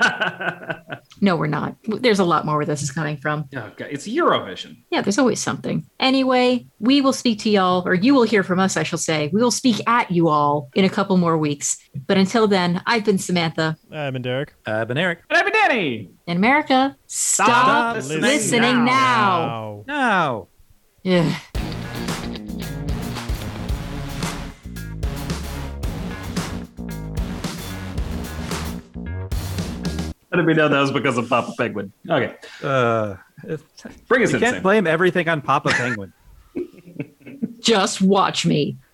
No, we're not. There's a lot more where this is coming from. Oh, God. It's Eurovision. Yeah, there's always something. Anyway, we will speak to y'all, or you will hear from us, I shall say. We will speak at you all in a couple more weeks. But until then, I've been Samantha. I've been Derek. I've been Eric. And I've been Danny. In America, stop, stop listening, listening now. Now. Yeah. Let me know that was because of Papa Penguin. Okay. Uh, if- Bring us you in, can't Sam. blame everything on Papa Penguin. Just watch me.